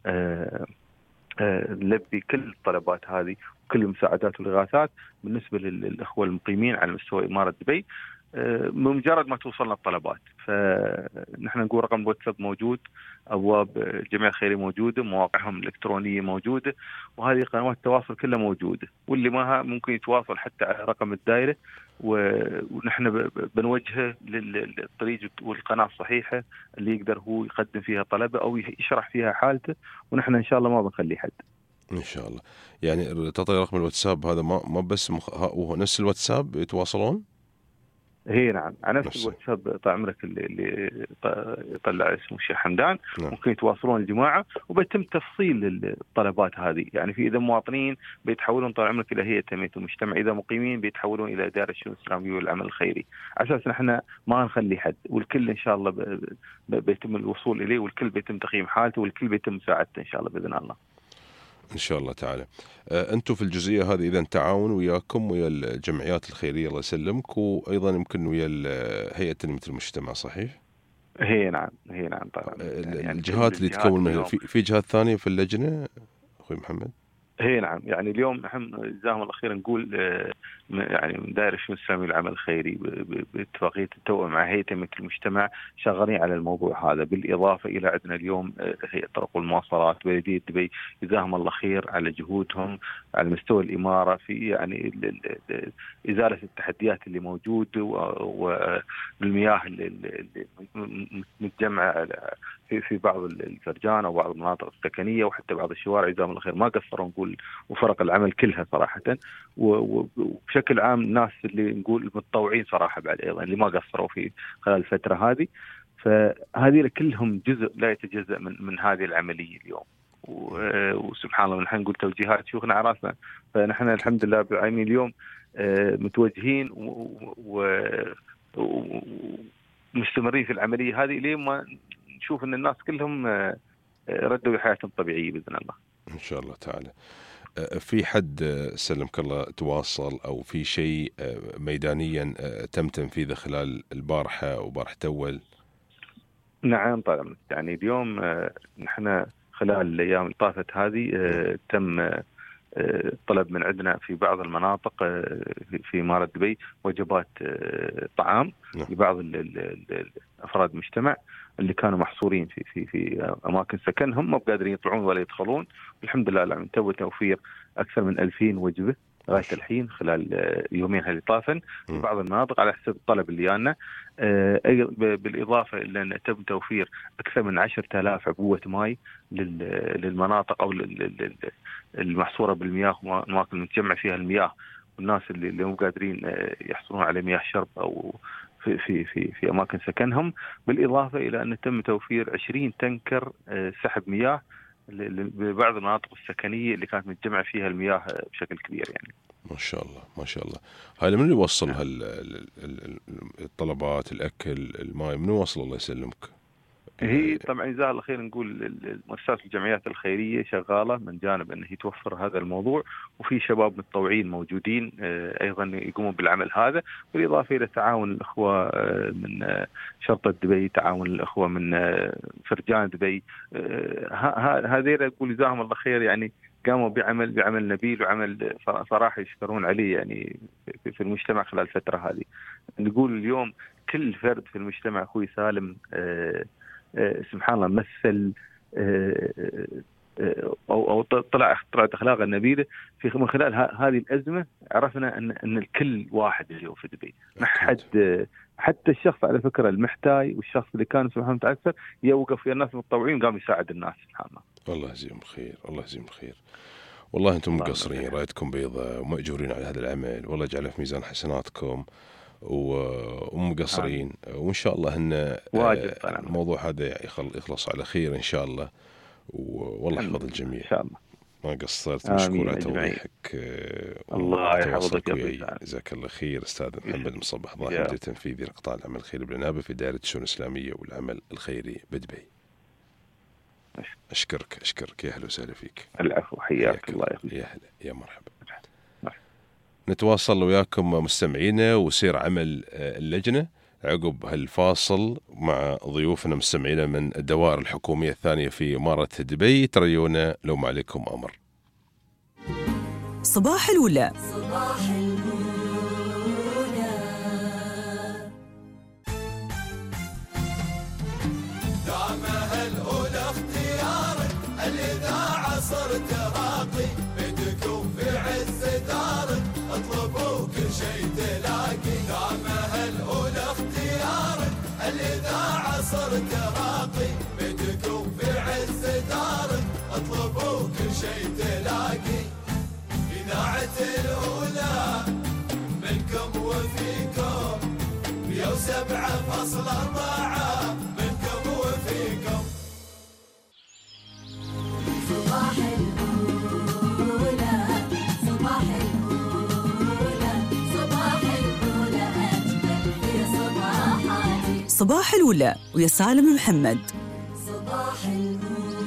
نلبي كل الطلبات هذه وكل المساعدات والاغاثات بالنسبه للاخوه المقيمين على مستوى اماره دبي بمجرد ما توصلنا الطلبات. فنحن نقول رقم الواتساب موجود، ابواب الجمعيه الخيريه موجوده، مواقعهم الالكترونيه موجوده، وهذه قنوات التواصل كلها موجوده، واللي معها ممكن يتواصل حتى على رقم الدائره ونحن بنوجهه للطريق والقناه الصحيحه اللي يقدر هو يقدم فيها طلبه او يشرح فيها حالته، ونحن ان شاء الله ما بنخلي حد ان شاء الله. يعني تعطي رقم الواتساب هذا ما بس هو نفس الواتساب يتواصلون؟ هي نعم على نفس الواتساب طال عمرك اللي طلع اسمه الشيخ حمدان. نعم. ممكن يتواصلون الجماعه وبيتم تفصيل الطلبات هذه، يعني في اذا مواطنين بيتحولون طال عمرك الى هيئه تنميه المجتمع، اذا مقيمين بيتحولون الى دائره الشؤون الاسلاميه والعمل الخيري، على اساس نحن ما نخلي حد، والكل ان شاء الله بيتم الوصول اليه، والكل بيتم تقييم حالته، والكل بيتم مساعدته ان شاء الله باذن الله. إن شاء الله تعالى. أنتم في الجزئية هذه إذا تعاون وياكم ويا الجمعيات الخيرية الله يسلمك، وأيضا يمكن ويا هيئة تنمية المجتمع، صحيح؟ هي نعم طبعا. يعني الجهات اللي تكون منها في جهات ثانية في اللجنة أخوي محمد؟ هي نعم، يعني اليوم نحن جزاهم الله خير نقول يعني من دائرة الشؤون الاسلاميه والعمل الخيري باتفاقيه التوأم مع هيئه تنميه المجتمع شغالين على الموضوع هذا، بالاضافه الى عندنا اليوم هيئه الطرق والمواصلات بلديه دبي جزاهم الله خير على جهودهم على مستوى الاماره في يعني ازاله التحديات اللي موجوده والمياه اللي متجمعه في بعض الفرجان او بعض المناطق السكنيه وحتى بعض الشوارع جزاهم الله خير ما قصروا نقول، وفرق العمل كلها صراحه، وبشكل عام الناس اللي نقول المتطوعين صراحه بعد ايضا اللي ما قصروا في خلال الفتره هذه، فهذه كلهم جزء لا يتجزأ من هذه العمليه اليوم. وسبحان الله نحن نقول توجيهات شيوخنا على راسنا، فنحن الحمد لله بعيني اليوم متوجهين ومستمرين في العمليه هذه لين ما نشوف ان الناس كلهم ردوا لحياتهم طبيعيه باذن الله. ان شاء الله تعالى. في حد سلمك الله تواصل او في شيء ميدانيا تم تنفيذه خلال البارحه وبارحه اول؟ نعم طبعا، يعني اليوم نحن خلال الايام اللي طافت هذه تم طلب من عندنا في بعض المناطق في إمارة دبي وجبات طعام لبعض افراد المجتمع اللي كانوا محصورين في اماكن سكنهم، ما بقادرين يطلعون ولا يدخلون. الحمد لله العام تو توفير اكثر من 2000 وجبه لغايه الحين خلال يومين هذه طافن في بعض المناطق على حسب الطلب اللي جانا. بالاضافه الى ان تم توفير اكثر من 10,000 عبوه ماء للمناطق او المحصوره بالمياه والاماكن المتجمع فيها المياه، والناس اللي مو قادرين يحصلون على مياه شرب او في اماكن سكنهم. بالاضافه الى ان تم توفير 20 تنكر سحب مياه ببعض المناطق السكنيه اللي كانت متجمعه فيها المياه بشكل كبير. يعني ما شاء الله ما شاء الله. هاي من يوصل الطلبات، الاكل، الماء، من يوصل الله يسلمك؟ هي طبعا جزاها الله خير، نقول المؤسسات والجمعيات الخيريه شغاله من جانب ان هي توفر هذا الموضوع، وفي شباب متطوعين موجودين ايضا يقومون بالعمل هذا، بالاضافه الى تعاون الاخوه من شرطه دبي، تعاون الاخوه من فرجان دبي. هذول اقول جزاهم الله خير، يعني قاموا بعمل نبيل وعمل صراحه يشكرون عليه يعني في المجتمع خلال الفتره هذه. نقول اليوم كل فرد في المجتمع اخوي سالم سبحان الله مثل او طلعت اخلاقه النبيله من خلال هذه الازمه. عرفنا ان الكل واحد اليوم في دبي، ما حد، حتى الشخص على فكره المحتاج والشخص اللي كان سبحان متعثر يوقف ويا الناس المتطوعين قام يساعد الناس سبحان الله. الله يجزيهم خير، الله يجزيهم خير. والله انتم مقصرين، رايتكم بيضاء ومأجورين على هذا العمل، والله يجعله في ميزان حسناتكم ومقصرين، وإن شاء الله أن الموضوع هذا يخلص على خير إن شاء الله، والله يحفظ الجميع. إن شاء الله. ما قصرت، مشكور على توضيحك. الله يحفظك يا أخوي. جزاك الله خير أستاذ محمد مصبح، ضابط مدير تنفيذي لقطاع العمل الخيري بالعنابة في دائرة الشؤون الإسلامية والعمل الخيري بدبي. أشكرك يا أهلا وسهلا فيك. العفو، حياك الله يا أخوي. يا هلا، يا مرحبا. نتواصل وياكم مستمعينا وسير عمل اللجنة عقب هالفاصل مع ضيوفنا مستمعينا من الدوائر الحكومية الثانية في إمارة دبي. تريونا لو ما عليكم أمر. صباح الأولى. صباح الأولى. دعمها الأولى اختيارك، الإذاعة صرت راقي، بدكم في عز دارك اطلبوا كل شيء تلاقي. دعمها الأولى اختيارك، الإذاعة صرت راقي، بدكم في عز دارك اطلبوا كل شيء تلاقي. إذاعة الأولى منكم وفيكم 107.4 منكم وفيكم. صباح الأولى. صباح الأولى. صباح الأولى أجمل في صباحاتي. صباح الأولى ويا سالم محمد. صباح الأولى.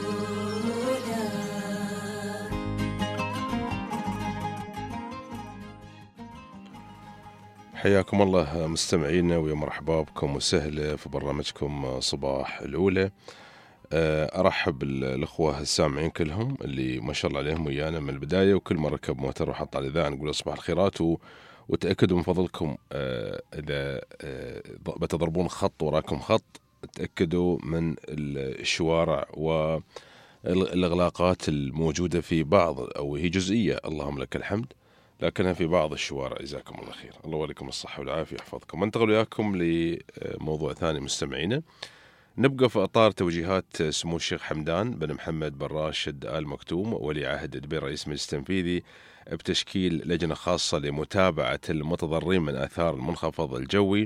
حياكم الله مستمعينا ويا مرحبا بكم وسهلا في برنامجكم صباح الأولى. أرحب بالأخوة السامعين كلهم اللي ما شاء الله عليهم ويانا من البداية، وكل ما ركب موتر وحط على الإذاعة نقول صباح الخيرات. وتأكدوا من فضلكم إذا بتضربون خط وراكم خط، تأكدوا من الشوارع والإغلاقات الموجودة في بعض، أو هي جزئية اللهم لك الحمد، لكنها في بعض الشوارع. جزاكم الله خير، الله وليكم الصحة والعافية يحفظكم. انتقل وياكم لموضوع ثاني مستمعينا. نبقى في إطار توجيهات سمو الشيخ حمدان بن محمد بن راشد آل مكتوم ولي عهد دبي رئيس المجلس التنفيذي بتشكيل لجنة خاصة لمتابعة المتضررين من آثار المنخفض الجوي.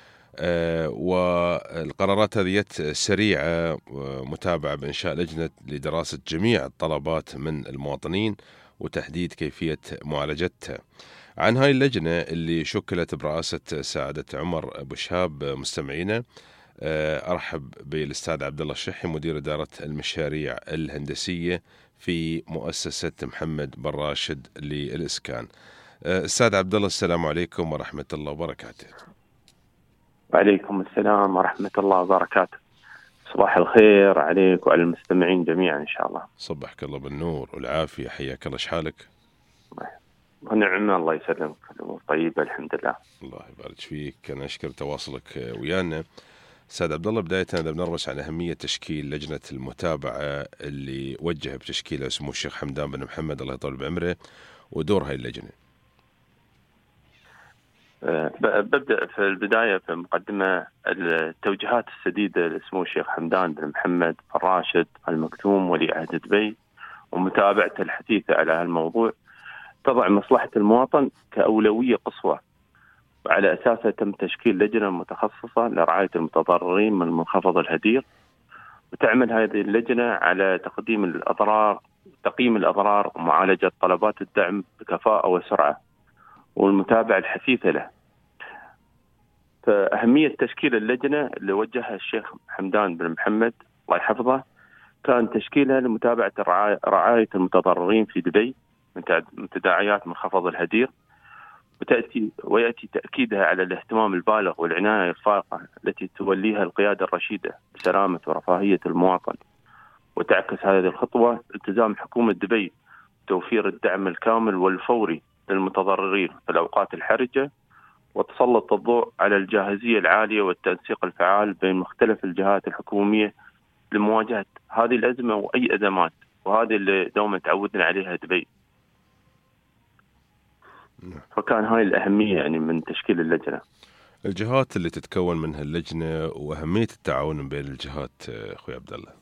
والقرارات هذه سريعة، متابعة بإنشاء لجنة لدراسة جميع الطلبات من المواطنين وتحديد كيفية معالجتها. عن هاي اللجنة اللي شكلت برئاسة سعادة عمر أبو شهاب مستمعينا، أرحب بالأستاذ عبد الله الشحي مدير إدارة المشاريع الهندسية في مؤسسة محمد بن راشد للإسكان. أستاذ عبد الله، السلام عليكم ورحمة الله وبركاته. وعليكم السلام ورحمة الله وبركاته. صباح الخير عليك وعلى المستمعين جميعا إن شاء الله. صبحك الله بالنور والعافية، حياك الله. شحالك؟ ونعم الله يسلمك، طيبة الحمد لله. الله يبارك فيك. أنا أشكر تواصلك ويانا. أستاذ عبد الله، بداية أنا بنربس على أهمية تشكيل لجنة المتابعة اللي وجه بتشكيلها سمو الشيخ حمدان بن محمد الله يطول بعمره، ودور هاي اللجنة. ببدأ في البداية في مقدمة التوجيهات السديدة لسمو الشيخ حمدان بن محمد بن راشد المكتوم ولي عهد دبي ومتابعته الحثيثة على هالموضوع تضع مصلحة المواطن كأولوية قصوى، وعلى أساسها تم تشكيل لجنة متخصصة لرعاية المتضررين من منخفض الهدير، وتعمل هذه اللجنة على تقييم الأضرار ومعالجة طلبات الدعم بكفاءة وسرعة والمتابعة الحثيثة له. فأهمية تشكيل اللجنة اللي وجهها الشيخ حمدان بن محمد الله يحفظه كان تشكيلها لمتابعة رعاية المتضررين في دبي من تداعيات منخفض الهدير، ويأتي تأكيدها على الاهتمام البالغ والعناية الفائقة التي توليها القيادة الرشيدة بسلامة ورفاهية المواطن. وتعكس هذه الخطوة التزام حكومة دبي بتوفير الدعم الكامل والفوري للمتضررين في الأوقات الحرجة، وتسلط الضوء على الجاهزية العالية والتنسيق الفعال بين مختلف الجهات الحكومية لمواجهة هذه الأزمة وأي أزمات، وهذه اللي دوما تعودنا عليها دبي. فكان هاي الأهمية يعني من تشكيل اللجنة. الجهات اللي تتكون منها اللجنة وأهمية التعاون بين الجهات أخوي عبد الله.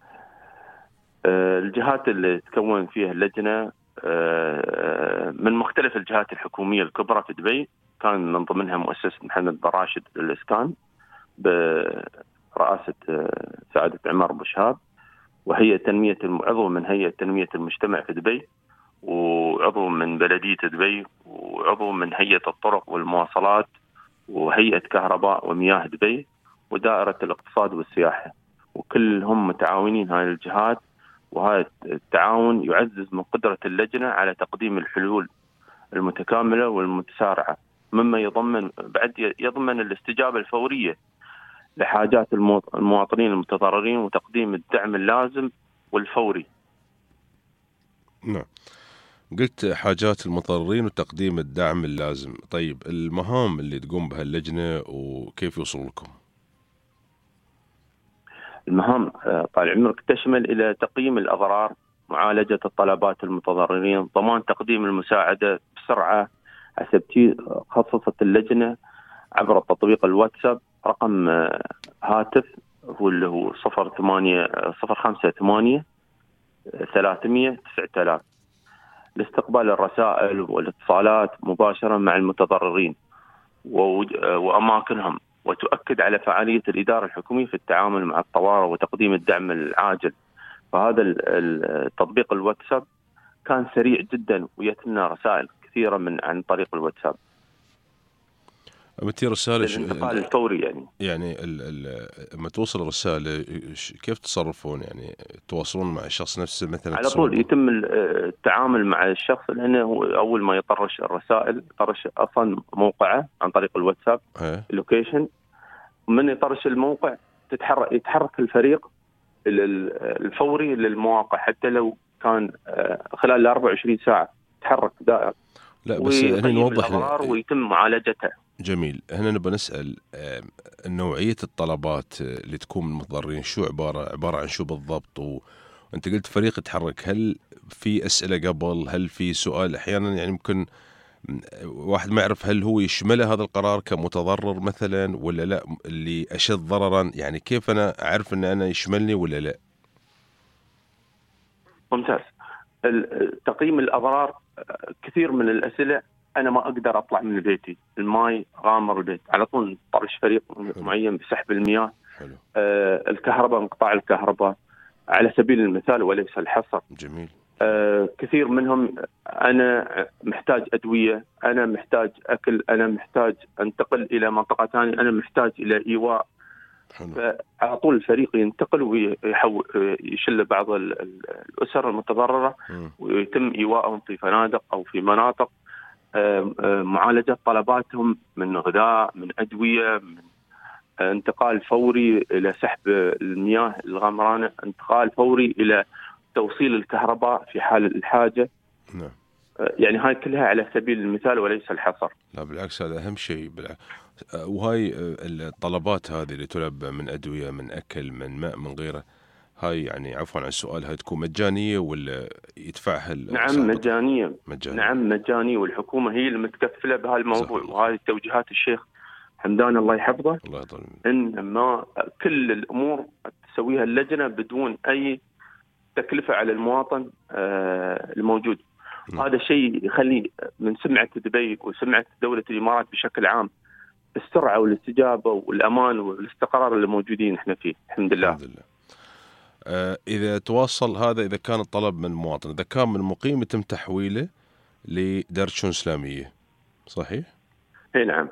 الجهات اللي تكون فيها اللجنة من مختلف الجهات الحكومية الكبرى في دبي، كان من ضمنها مؤسسة محمد بن راشد للإسكان برئاسة سعادة عمر أبو شهاب، وهي عضو من هيئة تنمية المجتمع في دبي، وعضو من بلدية دبي، وعضو من هيئة الطرق والمواصلات، وهيئة كهرباء ومياه دبي، ودائرة الاقتصاد والسياحة، وكلهم متعاونين هاي الجهات. وهذا التعاون يعزز من قدرة اللجنة على تقديم الحلول المتكاملة والمتسارعة، مما يضمن الاستجابة الفورية لحاجات المواطنين المتضررين وتقديم الدعم اللازم والفوري. نعم، قلت حاجات المتضررين وتقديم الدعم اللازم. طيب المهام اللي تقوم بها اللجنة وكيف يوصل لكم؟ المهام طال عمرك تشمل إلى تقييم الأضرار، معالجة الطلبات المتضررين، ضمان تقديم المساعدة بسرعة حسب خصصت اللجنة عبر تطبيق الواتساب، رقم هاتف اللي هو 058 300 9000 لاستقبال الرسائل والاتصالات مباشرة مع المتضررين وأماكنهم، وتؤكد على فعالية الإدارة الحكومية في التعامل مع الطوارئ وتقديم الدعم العاجل. فهذا التطبيق الواتساب كان سريع جدا، ويتنا رسائل كثيرة عن طريق الواتساب. أمتي رسالة الانتقال الفوري يعني لما توصل الرسالة كيف تصرفون؟ يعني تواصلون مع الشخص نفسه مثلا؟ على طول يتم التعامل مع الشخص، لأنه أول ما يطرش الرسائل يطرش أصلا موقعه عن طريق الواتساب اللوكيشن. من يطرش الموقع يتحرك الفريق الفوري للمواقع، حتى لو كان خلال 24 ساعة تحرك دائر. لا بس هنا نوضح ويتم معالجتها. جميل. هنا نبغى نسأل نوعية الطلبات اللي تكون من المتضررين شو عبارة عن شو بالضبط؟ وانت قلت فريق يتحرك، هل في أسئلة قبل؟ هل في سؤال؟ أحيانا يعني ممكن واحد ما يعرف هل هو يشمله هذا القرار كمتضرر مثلا ولا لا، اللي أشد ضررا، يعني كيف أنا أعرف أن أنا يشملني ولا لا؟ ممتاز. تقييم الأضرار، كثير من الأسئلة أنا ما أقدر أطلع من بيتي، الماء غامر البيت، على طول طرش فريق معين بسحب المياه. الكهرباء، انقطاع الكهرباء على سبيل المثال وليس الحصر. جميل. كثير منهم أنا محتاج أدوية، أنا محتاج أكل، أنا محتاج أنتقل إلى منطقة ثانية، أنا محتاج إلى إيواء. على طول الفريق ينتقل ويشل بعض الأسر المتضررة ويتم إيواءهم في فنادق أو في مناطق، معالجة طلباتهم من غذاء، من أدوية، من انتقال فوري إلى سحب المياه الغمرانة، انتقال فوري إلى توصيل الكهرباء في حال الحاجة. نعم. يعني هاي كلها على سبيل المثال وليس الحصر. لا بالعكس، هذا أهم شيء. وهاي الطلبات هذه اللي تلبى من أدوية، من أكل، من ماء، من غيره، هاي يعني عفوا عن السؤال، هاي تكون مجانية ولا يدفعها؟ نعم مجانية. نعم مجانية، والحكومة هي المتكفلة بهالموضوع. وهذه توجيهات الشيخ حمدان الله يحفظه، الله يطول، إن ما كل الأمور تسويها اللجنة بدون أي تكلفة على المواطن الموجود. هذا الشيء يخلي من سمعة دبي وسمعة دولة الإمارات بشكل عام السرعة والاستجابة والأمان والاستقرار اللي موجودين احنا فيه الحمد لله. الحمد لله. إذا توصل هذا، إذا كان الطلب من المواطن، إذا كان من مقيم يتم تحويله لدرجة إسلامية، صحيح؟ إيه نعم.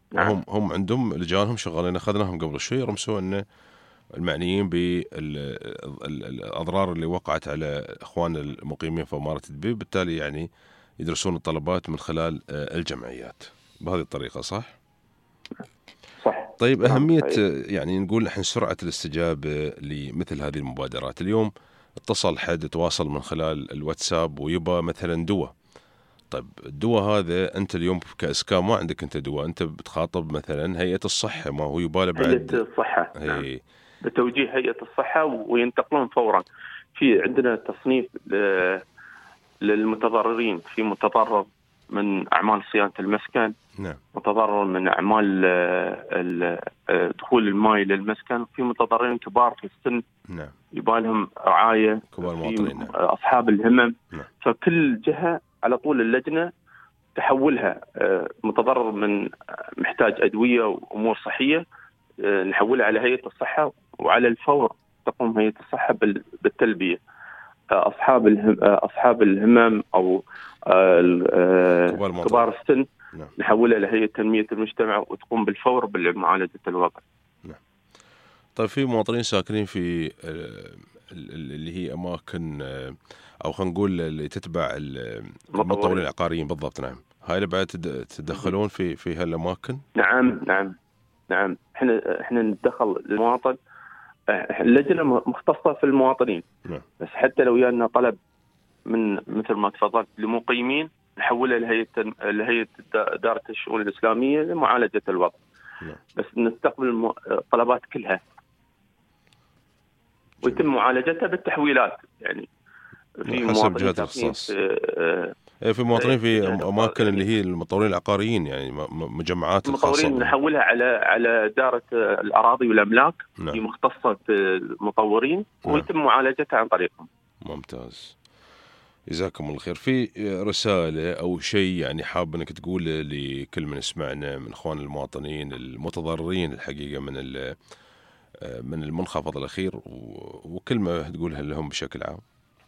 نعم. هم عندهم لجانهم شغالين، اخذناهم قبل شوي رمسوا ان المعنيين بالاضرار اللي وقعت على اخواننا المقيمين في اماره دبي، بالتالي يعني يدرسون الطلبات من خلال الجمعيات بهذه الطريقه، صح؟ صح. طيب نعم، اهميه صحيح. يعني نقول نحن سرعه الاستجابه لمثل هذه المبادرات. اليوم اتصل حد تواصل من خلال الواتساب ويبا مثلا دواء. طيب الدواء هذا انت اليوم كاسكان ما عندك انت دواء، انت بتخاطب مثلا هيئه الصحه، ما هو يباله بعد هيئة الصحة. نعم. هي بتوجيه هيئة الصحة وينتقلون فورا. في عندنا تصنيف للمتضررين، في متضرر من أعمال صيانة المسكن، نعم متضرر من أعمال دخول الماء للمسكن، في متضررين كبار في السن نعم يبالهم رعاية، كبار في المواطنين، نعم. أصحاب الهمم. نعم. فكل جهة على طول اللجنة تحولها، متضرر من محتاج أدوية وأمور صحية نحولها على هيئة الصحة، وعلى الفور تقوم هيئة الصحة بالتلبية. أصحاب الهمم أو كبار السن نعم. نحولها لهيئة تنمية المجتمع وتقوم بالفور بمعالجة الواقع. نعم. طيب في مواطنين ساكنين في اللي هي أماكن أو خلينا نقول اللي تتبع المطورين العقاريين، بالضبط. نعم. هاي اللي بعد تدخلون في هالأماكن؟ نعم نعم نعم. احنا نتدخل المواطن. اللجنة مختصة في المواطنين. نعم. بس حتى لو جانا طلب من مثل ما تفضلت لمقيمين نحولها لهيئة إدارة الشؤون الإسلامية لمعالجة الوضع. نعم. بس نستقبل الطلبات كلها ويتم معالجتها بالتحويلات، يعني في حسب جهات الاختصاص. في مواطنين في اماكن اللي هي المطورين العقاريين، يعني مجمعات الخاصه. المطورين نحولها على إدارة الأراضي والأملاك. نعم. في مختصة المطورين. نعم. ويتم معالجتها عن طريقهم. ممتاز، جزاكم الله خير. في رسالة أو شيء يعني حاب أنك تقول لكل من سمعنا من إخوان المواطنين المتضررين الحقيقة من المنخفض الأخير، وكلمة تقولها لهم بشكل عام؟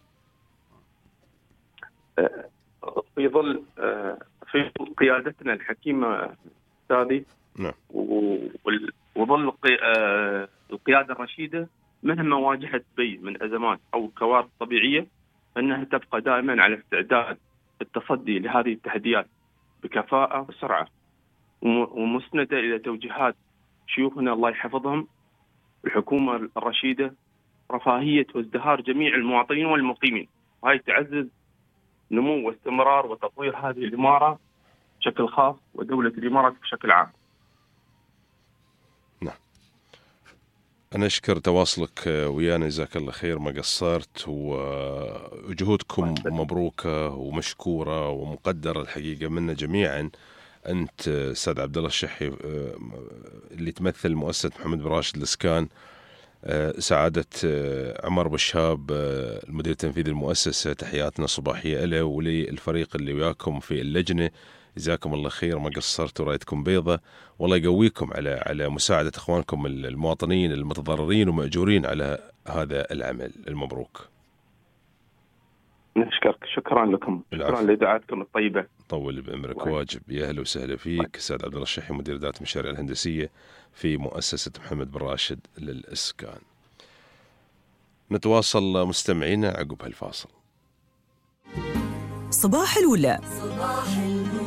في ظل قيادتنا الحكيمة أستاذي. نعم. وظل القيادة الرشيدة مهما واجهت بي من أزمات أو كوارث طبيعية، أنها تبقى دائما على استعداد التصدي لهذه التحديات بكفاءة وسرعة، ومسندة إلى توجيهات شيوخنا الله يحفظهم، الحكومة الرشيدة، رفاهية وازدهار جميع المواطنين والمقيمين، وهي تعزز نمو واستمرار وتطوير هذه الإمارة بشكل خاص ودولة الإمارات بشكل عام. نعم. أنا أشكر تواصلك ويانا، جزاك الله خير، ما قصرت، وجهودكم مبروكة ومشكورة ومقدرة الحقيقة منا جميعا. أنت أستاذ عبد الله الشحي اللي تمثل مؤسسة محمد بن راشد الإسكان، سعادة عمر بشاب المدير التنفيذي للمؤسسة، تحياتنا صباحية له وللفريق اللي وياكم في اللجنة، جزاكم الله خير، ما قصرتوا، رايتكم بيضة، والله يقويكم على مساعدة إخوانكم المواطنين المتضررين ومأجورين على هذا العمل المبروك. نشكرك، شكرا لكم، شكرا لدعاتكم الطيبة. طول بعمرك، واجب. يا أهلا وسهلا فيك أستاذ عبد الله الشحي، مدير إدارة المشاريع الهندسية في مؤسسة محمد بن راشد للإسكان. نتواصل مستمعينا عقب هالفاصل. صباح الولاء. صباح الولاء.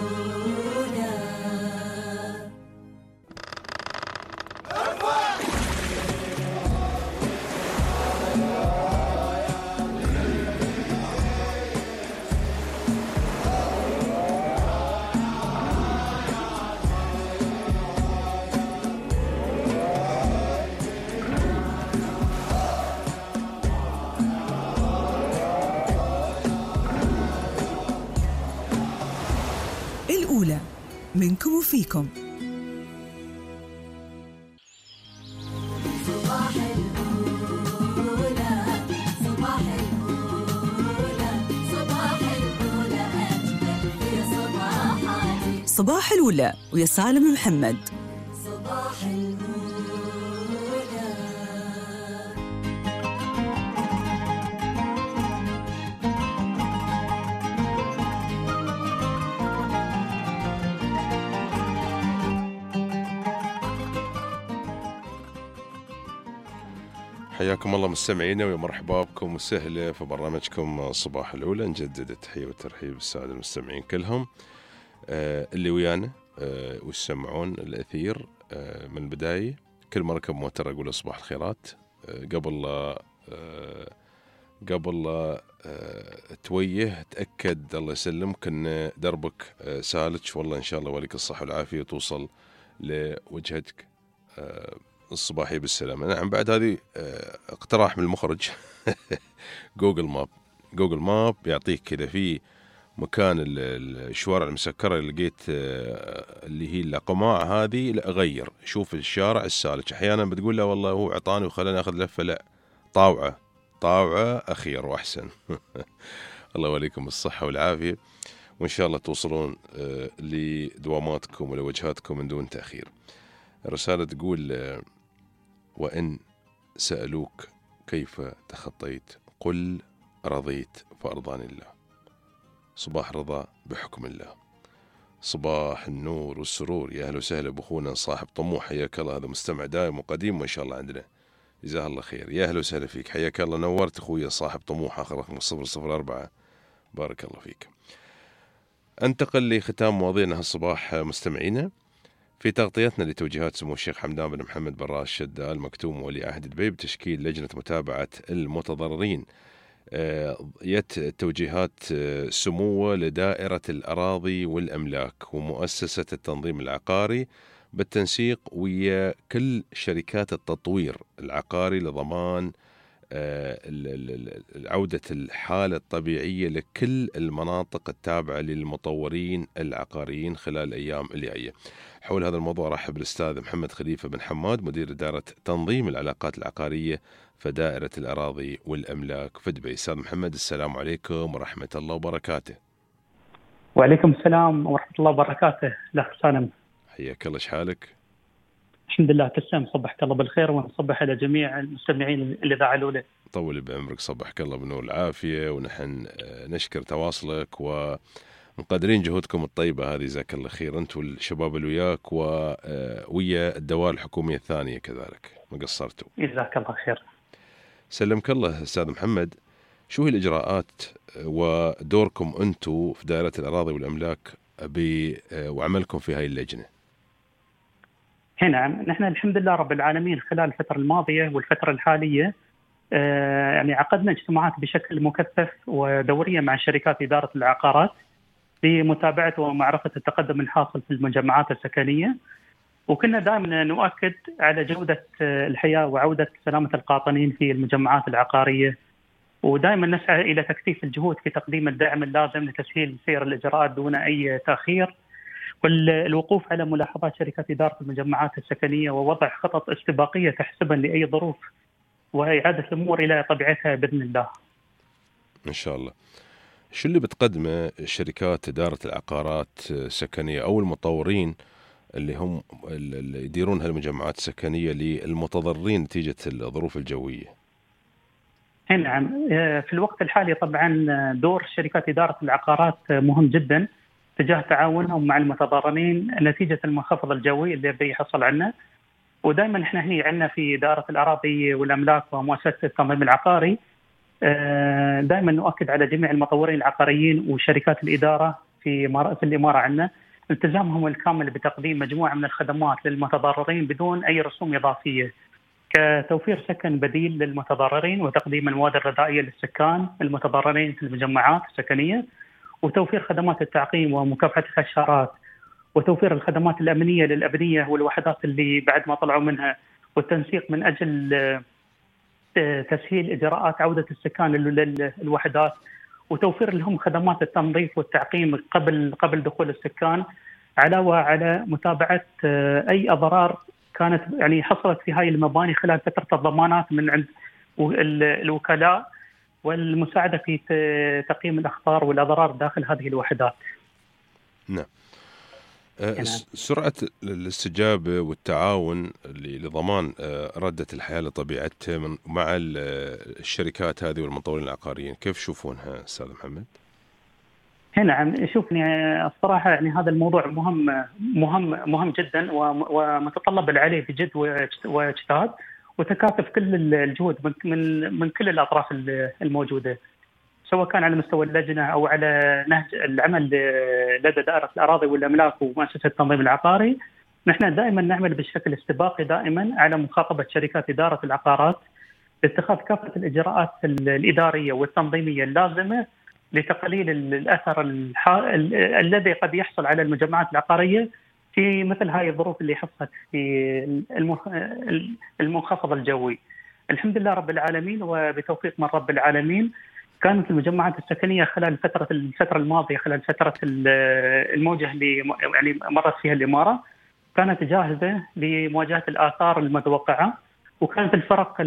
الأولى منكم وفيكم. صباح الأولى. صباح الأولى. صباح الأولى أجمل في صباحاتي. صباح الولاء ويا سالم محمد. صباح الأولى. حياكم الله مستمعينا ويا مرحبا بكم وسهلا في برنامجكم صباح الأولى. نجدد التحية والترحيب بالسادة المستمعين كلهم اللي ويانا ويسمعون الأثير من البداية. كل ما ركب موتر أقول صباح الخيرات. قبل لا تويه تأكد الله يسلمك أن دربك سالك، والله إن شاء الله وليك الصحة والعافية توصل لوجهتك الصباحية بالسلامة. نعم، بعد هذه اقتراح من المخرج جوجل ماب يعطيك كذا في مكان الشوارع المسكرة اللي لقيت اللي هي القماع هذه، لا أغير شوف الشارع السالك. أحيانا بتقول له والله هو عطاني وخلاني أخذ لفة، لا طاوعة أخير وأحسن. الله يوليكم الصحة والعافية، وإن شاء الله توصلون لدواماتكم ولوجهاتكم من دون تأخير. الرسالة تقول وإن سألوك كيف تخطيت قل رضيت فأرضاني الله. صباح رضا بحكم الله، صباح النور والسرور. يا أهلا وسهلا بأخونا صاحب طموح، حياك الله، هذا مستمع دائم وقديم ما شاء الله عندنا، جزاه الله خير. يا أهلا وسهلا فيك، حياك الله، نورت أخويا صاحب طموح آخر رقم 004. بارك الله فيك. انتقل لختام مواضيعنا هالصباح مستمعينا في تغطيتنا لتوجيهات سمو الشيخ حمدان بن محمد بن راشد آل مكتوم ولي عهد دبي بتشكيل لجنة متابعة المتضررين. توجيهات سموه لدائرة الأراضي والأملاك ومؤسسة التنظيم العقاري بالتنسيق ويا كل شركات التطوير العقاري لضمان عودة الحالة الطبيعية لكل المناطق التابعة للمطورين العقاريين خلال الأيام اللي جاية. حول هذا الموضوع رحب بالأستاذ محمد خليفة بن حماد مدير إدارة تنظيم العلاقات العقارية في دائرة الأراضي والأملاك في دبي. أستاذ محمد، السلام عليكم ورحمة الله وبركاته. وعليكم السلام ورحمة الله وبركاته. الأخ سالم، حياك الله، شحالك؟ الحمد لله تسلم، صبحك الله بالخير ونصبح على جميع المستمعين الإذاعة الأولى. طول بعمرك، صبحك الله بنور العافية، ونحن نشكر تواصلك ومقدرين جهودكم الطيبة هذه، جزاك الله خير أنت والشباب اللي وياك ويا الدوائر الحكومية الثانية كذلك، ما قصرتوا، جزاك الله خير. سلمك الله. أستاذ محمد، شو هي الإجراءات ودوركم أنتم في دائرة الأراضي والأملاك وعملكم في هاي اللجنة؟ نعم، نحن الحمد لله رب العالمين خلال الفترة الماضية والفترة الحالية يعني عقدنا اجتماعات بشكل مكثف ودورية مع شركات إدارة العقارات لمتابعة ومعرفة التقدم الحاصل في المجمعات السكنية، وكنا دائما نؤكد على جودة الحياة وعودة سلامة القاطنين في المجمعات العقارية، ودائما نسعى إلى تكثيف الجهود في تقديم الدعم اللازم لتسهيل سير الإجراءات دون أي تأخير، والوقوف على ملاحظات شركات إدارة المجمعات السكنية ووضع خطط استباقية تحسبا لأي ظروف وإعادة الأمور إلى طبيعتها بإذن الله. إن شاء الله. شو اللي بتقدمه شركات إدارة العقارات السكنية أو المطورين اللي هم اللي يديرون هالمجمعات السكنية للمتضررين نتيجة الظروف الجوية؟ نعم، في الوقت الحالي طبعا دور شركات إدارة العقارات مهم جدا تجاه تعاونهم مع المتضررين نتيجة المنخفض الجوي اللي بيحصل عنه، ودائما احنا هنا عندنا في إدارة الأراضي والأملاك ومؤسسة التنظيم العقاري دائما نؤكد على جميع المطورين العقاريين وشركات الإدارة في الإمارة عندنا التزامهم الكامل بتقديم مجموعة من الخدمات للمتضررين بدون أي رسوم إضافية، كتوفير سكن بديل للمتضررين وتقديم المواد الغذائية للسكان المتضررين في المجمعات السكنية، وتوفير خدمات التعقيم ومكافحة الحشرات، وتوفير الخدمات الأمنية للأبنية والوحدات اللي بعد ما طلعوا منها، والتنسيق من أجل تسهيل إجراءات عودة السكان للوحدات، وتوفير لهم خدمات التنظيف والتعقيم قبل دخول السكان، علاوة على متابعة أي أضرار كانت يعني حصلت في هاي المباني خلال فترة الضمانات من عند الوكلاء، والمساعدة في تقييم الأخطار والأضرار داخل هذه الوحدات. نعم. سرعة الاستجابة والتعاون لضمان ردة الحياة لطبيعتها مع الشركات هذه والمطورين العقاريين، كيف تشوفونها أستاذ محمد؟ نعم، شوفني الصراحة يعني هذا الموضوع مهم جدا ومتطلب عليه بجد واجتهاد، وتكاتف كل الجهود من كل الأطراف الموجودة، سواء كان على مستوى اللجنة أو على نهج العمل لدى دائرة الأراضي والأملاك ومؤسسة التنظيم العقاري. نحن دائما نعمل بشكل استباقي دائما على مخاطبة شركات إدارة العقارات لاتخاذ كافة الإجراءات الإدارية والتنظيمية اللازمة لتقليل الأثر الذي قد يحصل على المجمعات العقارية في مثل هاي الظروف اللي حصلت في المنخفض الجوي. الحمد لله رب العالمين، وبتوفيق من رب العالمين كانت المجمعات السكنية خلال الفترة الماضية، خلال فترة الموجة اللي يعني مرت فيها الإمارة، كانت جاهزة لمواجهة الآثار المتوقعة، وكانت الفرق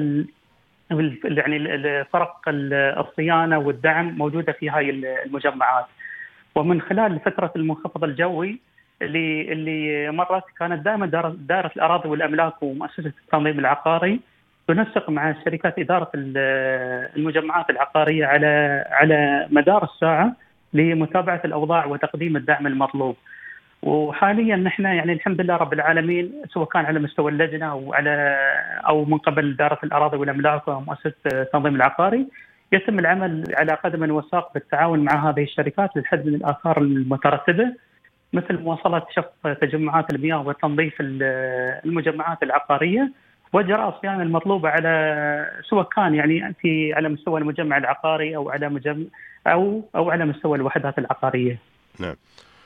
يعني فرق الصيانة والدعم موجودة في هاي المجمعات. ومن خلال فترة المنخفض الجوي اللي مرت، كانت دائما دائرة الأراضي والأملاك ومؤسسة التنظيم العقاري تنسق مع شركات إدارة المجمعات العقارية على مدار الساعة لمتابعة الأوضاع وتقديم الدعم المطلوب. وحاليا نحن يعني الحمد لله رب العالمين، سواء كان على مستوى اللجنة أو من قبل إدارة الأراضي والأملاك ومؤسسة التنظيم العقاري، يتم العمل على قدم وساق بالتعاون مع هذه الشركات للحد من الآثار المترتبة، مثل مواصلة شق تجمعات المياه وتنظيف المجمعات العقارية واجراء الصيانة المطلوبة على سواء كان يعني على مستوى المجمع العقاري أو على مستوى الوحدات العقارية. نعم.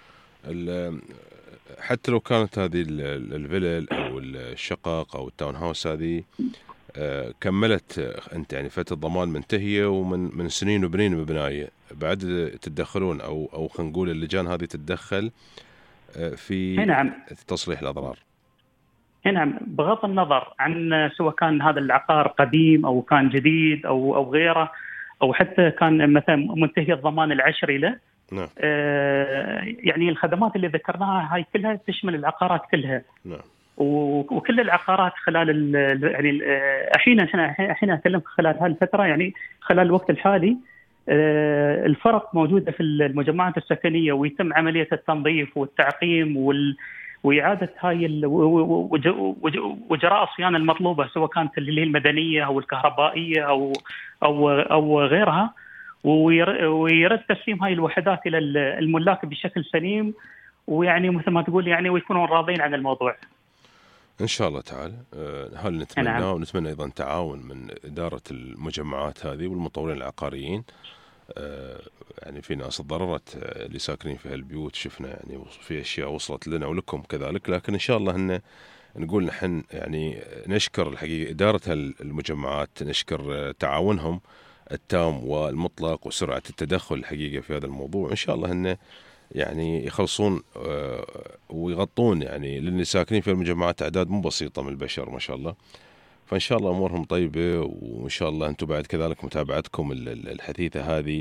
حتى لو كانت هذه الفلل أو الشقق أو التاون هاوس هذه كملت أنت يعني فترة ضمان منتهية ومن سنين وبنين مبناية، بعد تتدخلون أو خلينا نقول اللجان هذه تتدخل في نعم تصليح الأضرار. نعم، بغض النظر عن سواء كان هذا العقار قديم أو كان جديد أو غيره، أو حتى كان مثلا منتهي الضمان العشري له. نعم. يعني الخدمات اللي ذكرناها هاي كلها تشمل العقارات كلها. نعم. وكل العقارات خلال يعني الحين أتكلم خلال هالفترة، يعني خلال الوقت الحالي الفرق موجودة في المجمعات السكنية، ويتم عملية التنظيف والتعقيم وإعادة هاي وجراء الصيانة المطلوبة، سواء كانت اللي هي المدنية أو الكهربائية أو غيرها، ويرد تسليم هاي الوحدات إلى الملاك بشكل سليم، ويعني مثل ما تقول يعني ويكونون راضين عن الموضوع إن شاء الله تعالى. هل نتمنى نعم. ونتمنى أيضا تعاون من إدارة المجمعات هذه والمطورين العقاريين. يعني في ناس تضررت اللي ساكنين في هالبيوت، شفنا يعني في أشياء وصلت لنا ولكم كذلك، لكن إن شاء الله نقول نحن يعني نشكر الحقيقة إدارة المجمعات، نشكر تعاونهم التام والمطلق وسرعة التدخل الحقيقة في هذا الموضوع. إن شاء الله يعني يخلصون ويغطون، يعني لأن ساكنين في المجمعات أعداد مو بسيطة من البشر ما شاء الله، فإن شاء الله أمورهم طيبة، وإن شاء الله أنتم بعد كذلك متابعتكم الحثيثة هذه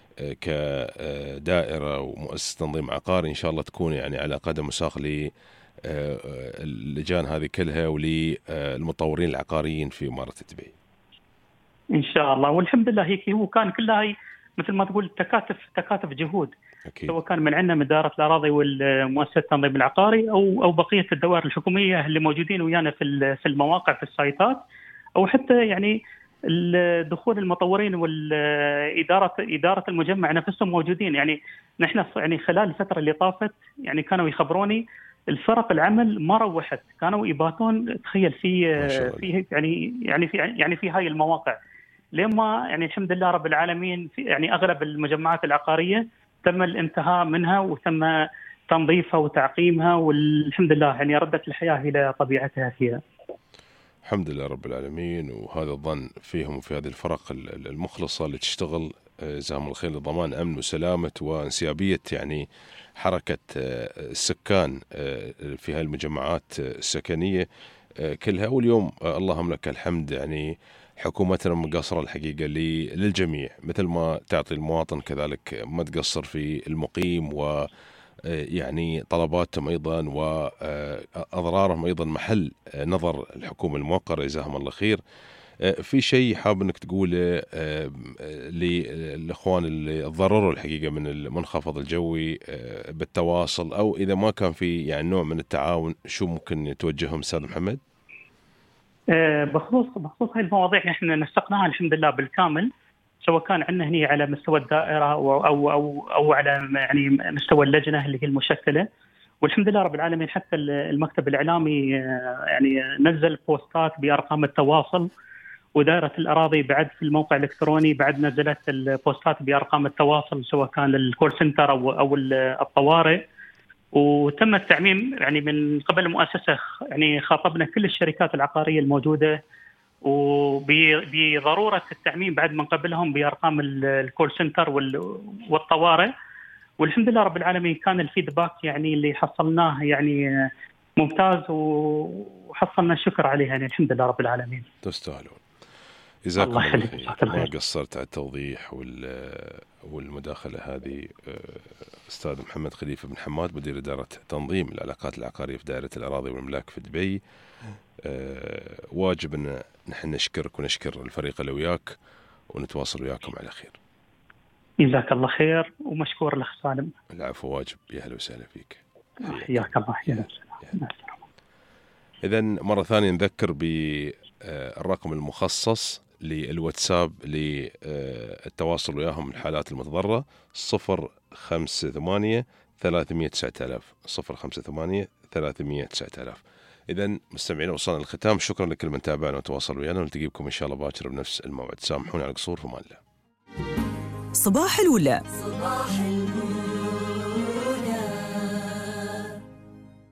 كدائرة ومؤسسة تنظيم عقاري إن شاء الله تكون يعني على قدم وساق للجان هذه كلها وللمطورين العقاريين في إمارة دبي إن شاء الله. والحمد لله هيك هو كان كلها هي مثل ما تقول تكاتف جهود، أكيد. سواء كان من عندنا من إدارة الأراضي والمؤسسة التنظيم العقاري أو بقية الدوائر الحكومية اللي موجودين ويانا في المواقع في السايتات، أو حتى يعني دخول المطورين والإدارة المجمع نفسهم موجودين. يعني نحن يعني خلال الفترة اللي طافت يعني كانوا يخبروني الفرق العمل ما روحت، كانوا يباتون تخيل في في هاي المواقع، لما يعني الحمد لله رب العالمين في يعني أغلب المجمعات العقارية تم الانتهاء منها وتم تنظيفها وتعقيمها، والحمد لله يعني ردت الحياة إلى طبيعتها فيها. الحمد لله رب العالمين. وهذا الظن فيهم وفي هذه الفرق المخلصة اللي تشتغل جزاهم الخير لضمان أمن وسلامة وانسيابية يعني حركة السكان في هذه المجمعات السكنية كلها. واليوم اللهم لك الحمد يعني حكومتنا مقصرة الحقيقة للجميع، مثل ما تعطي المواطن كذلك ما تقصر في المقيم ويعني طلباتهم أيضا وأضرارهم أيضا محل نظر الحكومة الموقرة جزاهم الله خير. في شيء حاب أنك تقوله للأخوان اللي تضرروا الحقيقة من المنخفض الجوي بالتواصل، أو إذا ما كان في يعني نوع من التعاون شو ممكن توجههم أستاذ محمد؟ بخصوص هاي المواضيع احنا نسقناها الحمد لله بالكامل، سواء كان عندنا هنا على مستوى الدائره او على يعني مستوى اللجنه اللي هي المشكله. والحمد لله رب العالمين حتى المكتب الاعلامي يعني نزل بوستات بارقام التواصل، ودائره الاراضي بعد في الموقع الالكتروني بعد نزلت البوستات بارقام التواصل سواء كان الكول سنتر او الطوارئ. وتم التعميم يعني من قبل المؤسسه، يعني خاطبنا كل الشركات العقاريه الموجوده وبضروره التعميم بعد من قبلهم بارقام الكول سنتر والطوارئ. والحمد لله رب العالمين كان الفيدباك يعني اللي حصلناه يعني ممتاز، وحصلنا الشكر عليه يعني الحمد لله رب العالمين. تستاهلون. جزاكم الله خير، ما قصرت على التوضيح والمداخلة هذه. أستاذ محمد خليفة بن حماد، مدير إدارة تنظيم العلاقات العقارية في دائرة الأراضي والأملاك في دبي. واجب أن نحن نشكرك ونشكر الفريق اللي وياك، ونتواصل وياكم على خير. جزاك الله خير ومشكور الأخ سالم. العفو، واجب. يا أهلا وسهلا فيك. حياك الله. إذن مرة ثانية نذكر بالرقم المخصص للواتساب للتواصل وياهم الحالات المتضررة 058 300 9000 058 300 9000. إذن مستمعين، وصلنا للختام. شكرا لكل من تابعنا وتواصل ويانا، ونلتقي بكم إن شاء الله باكر بنفس الموعد. سامحونا على القصور، في أمان الله. صباح الولا. صباح الولا.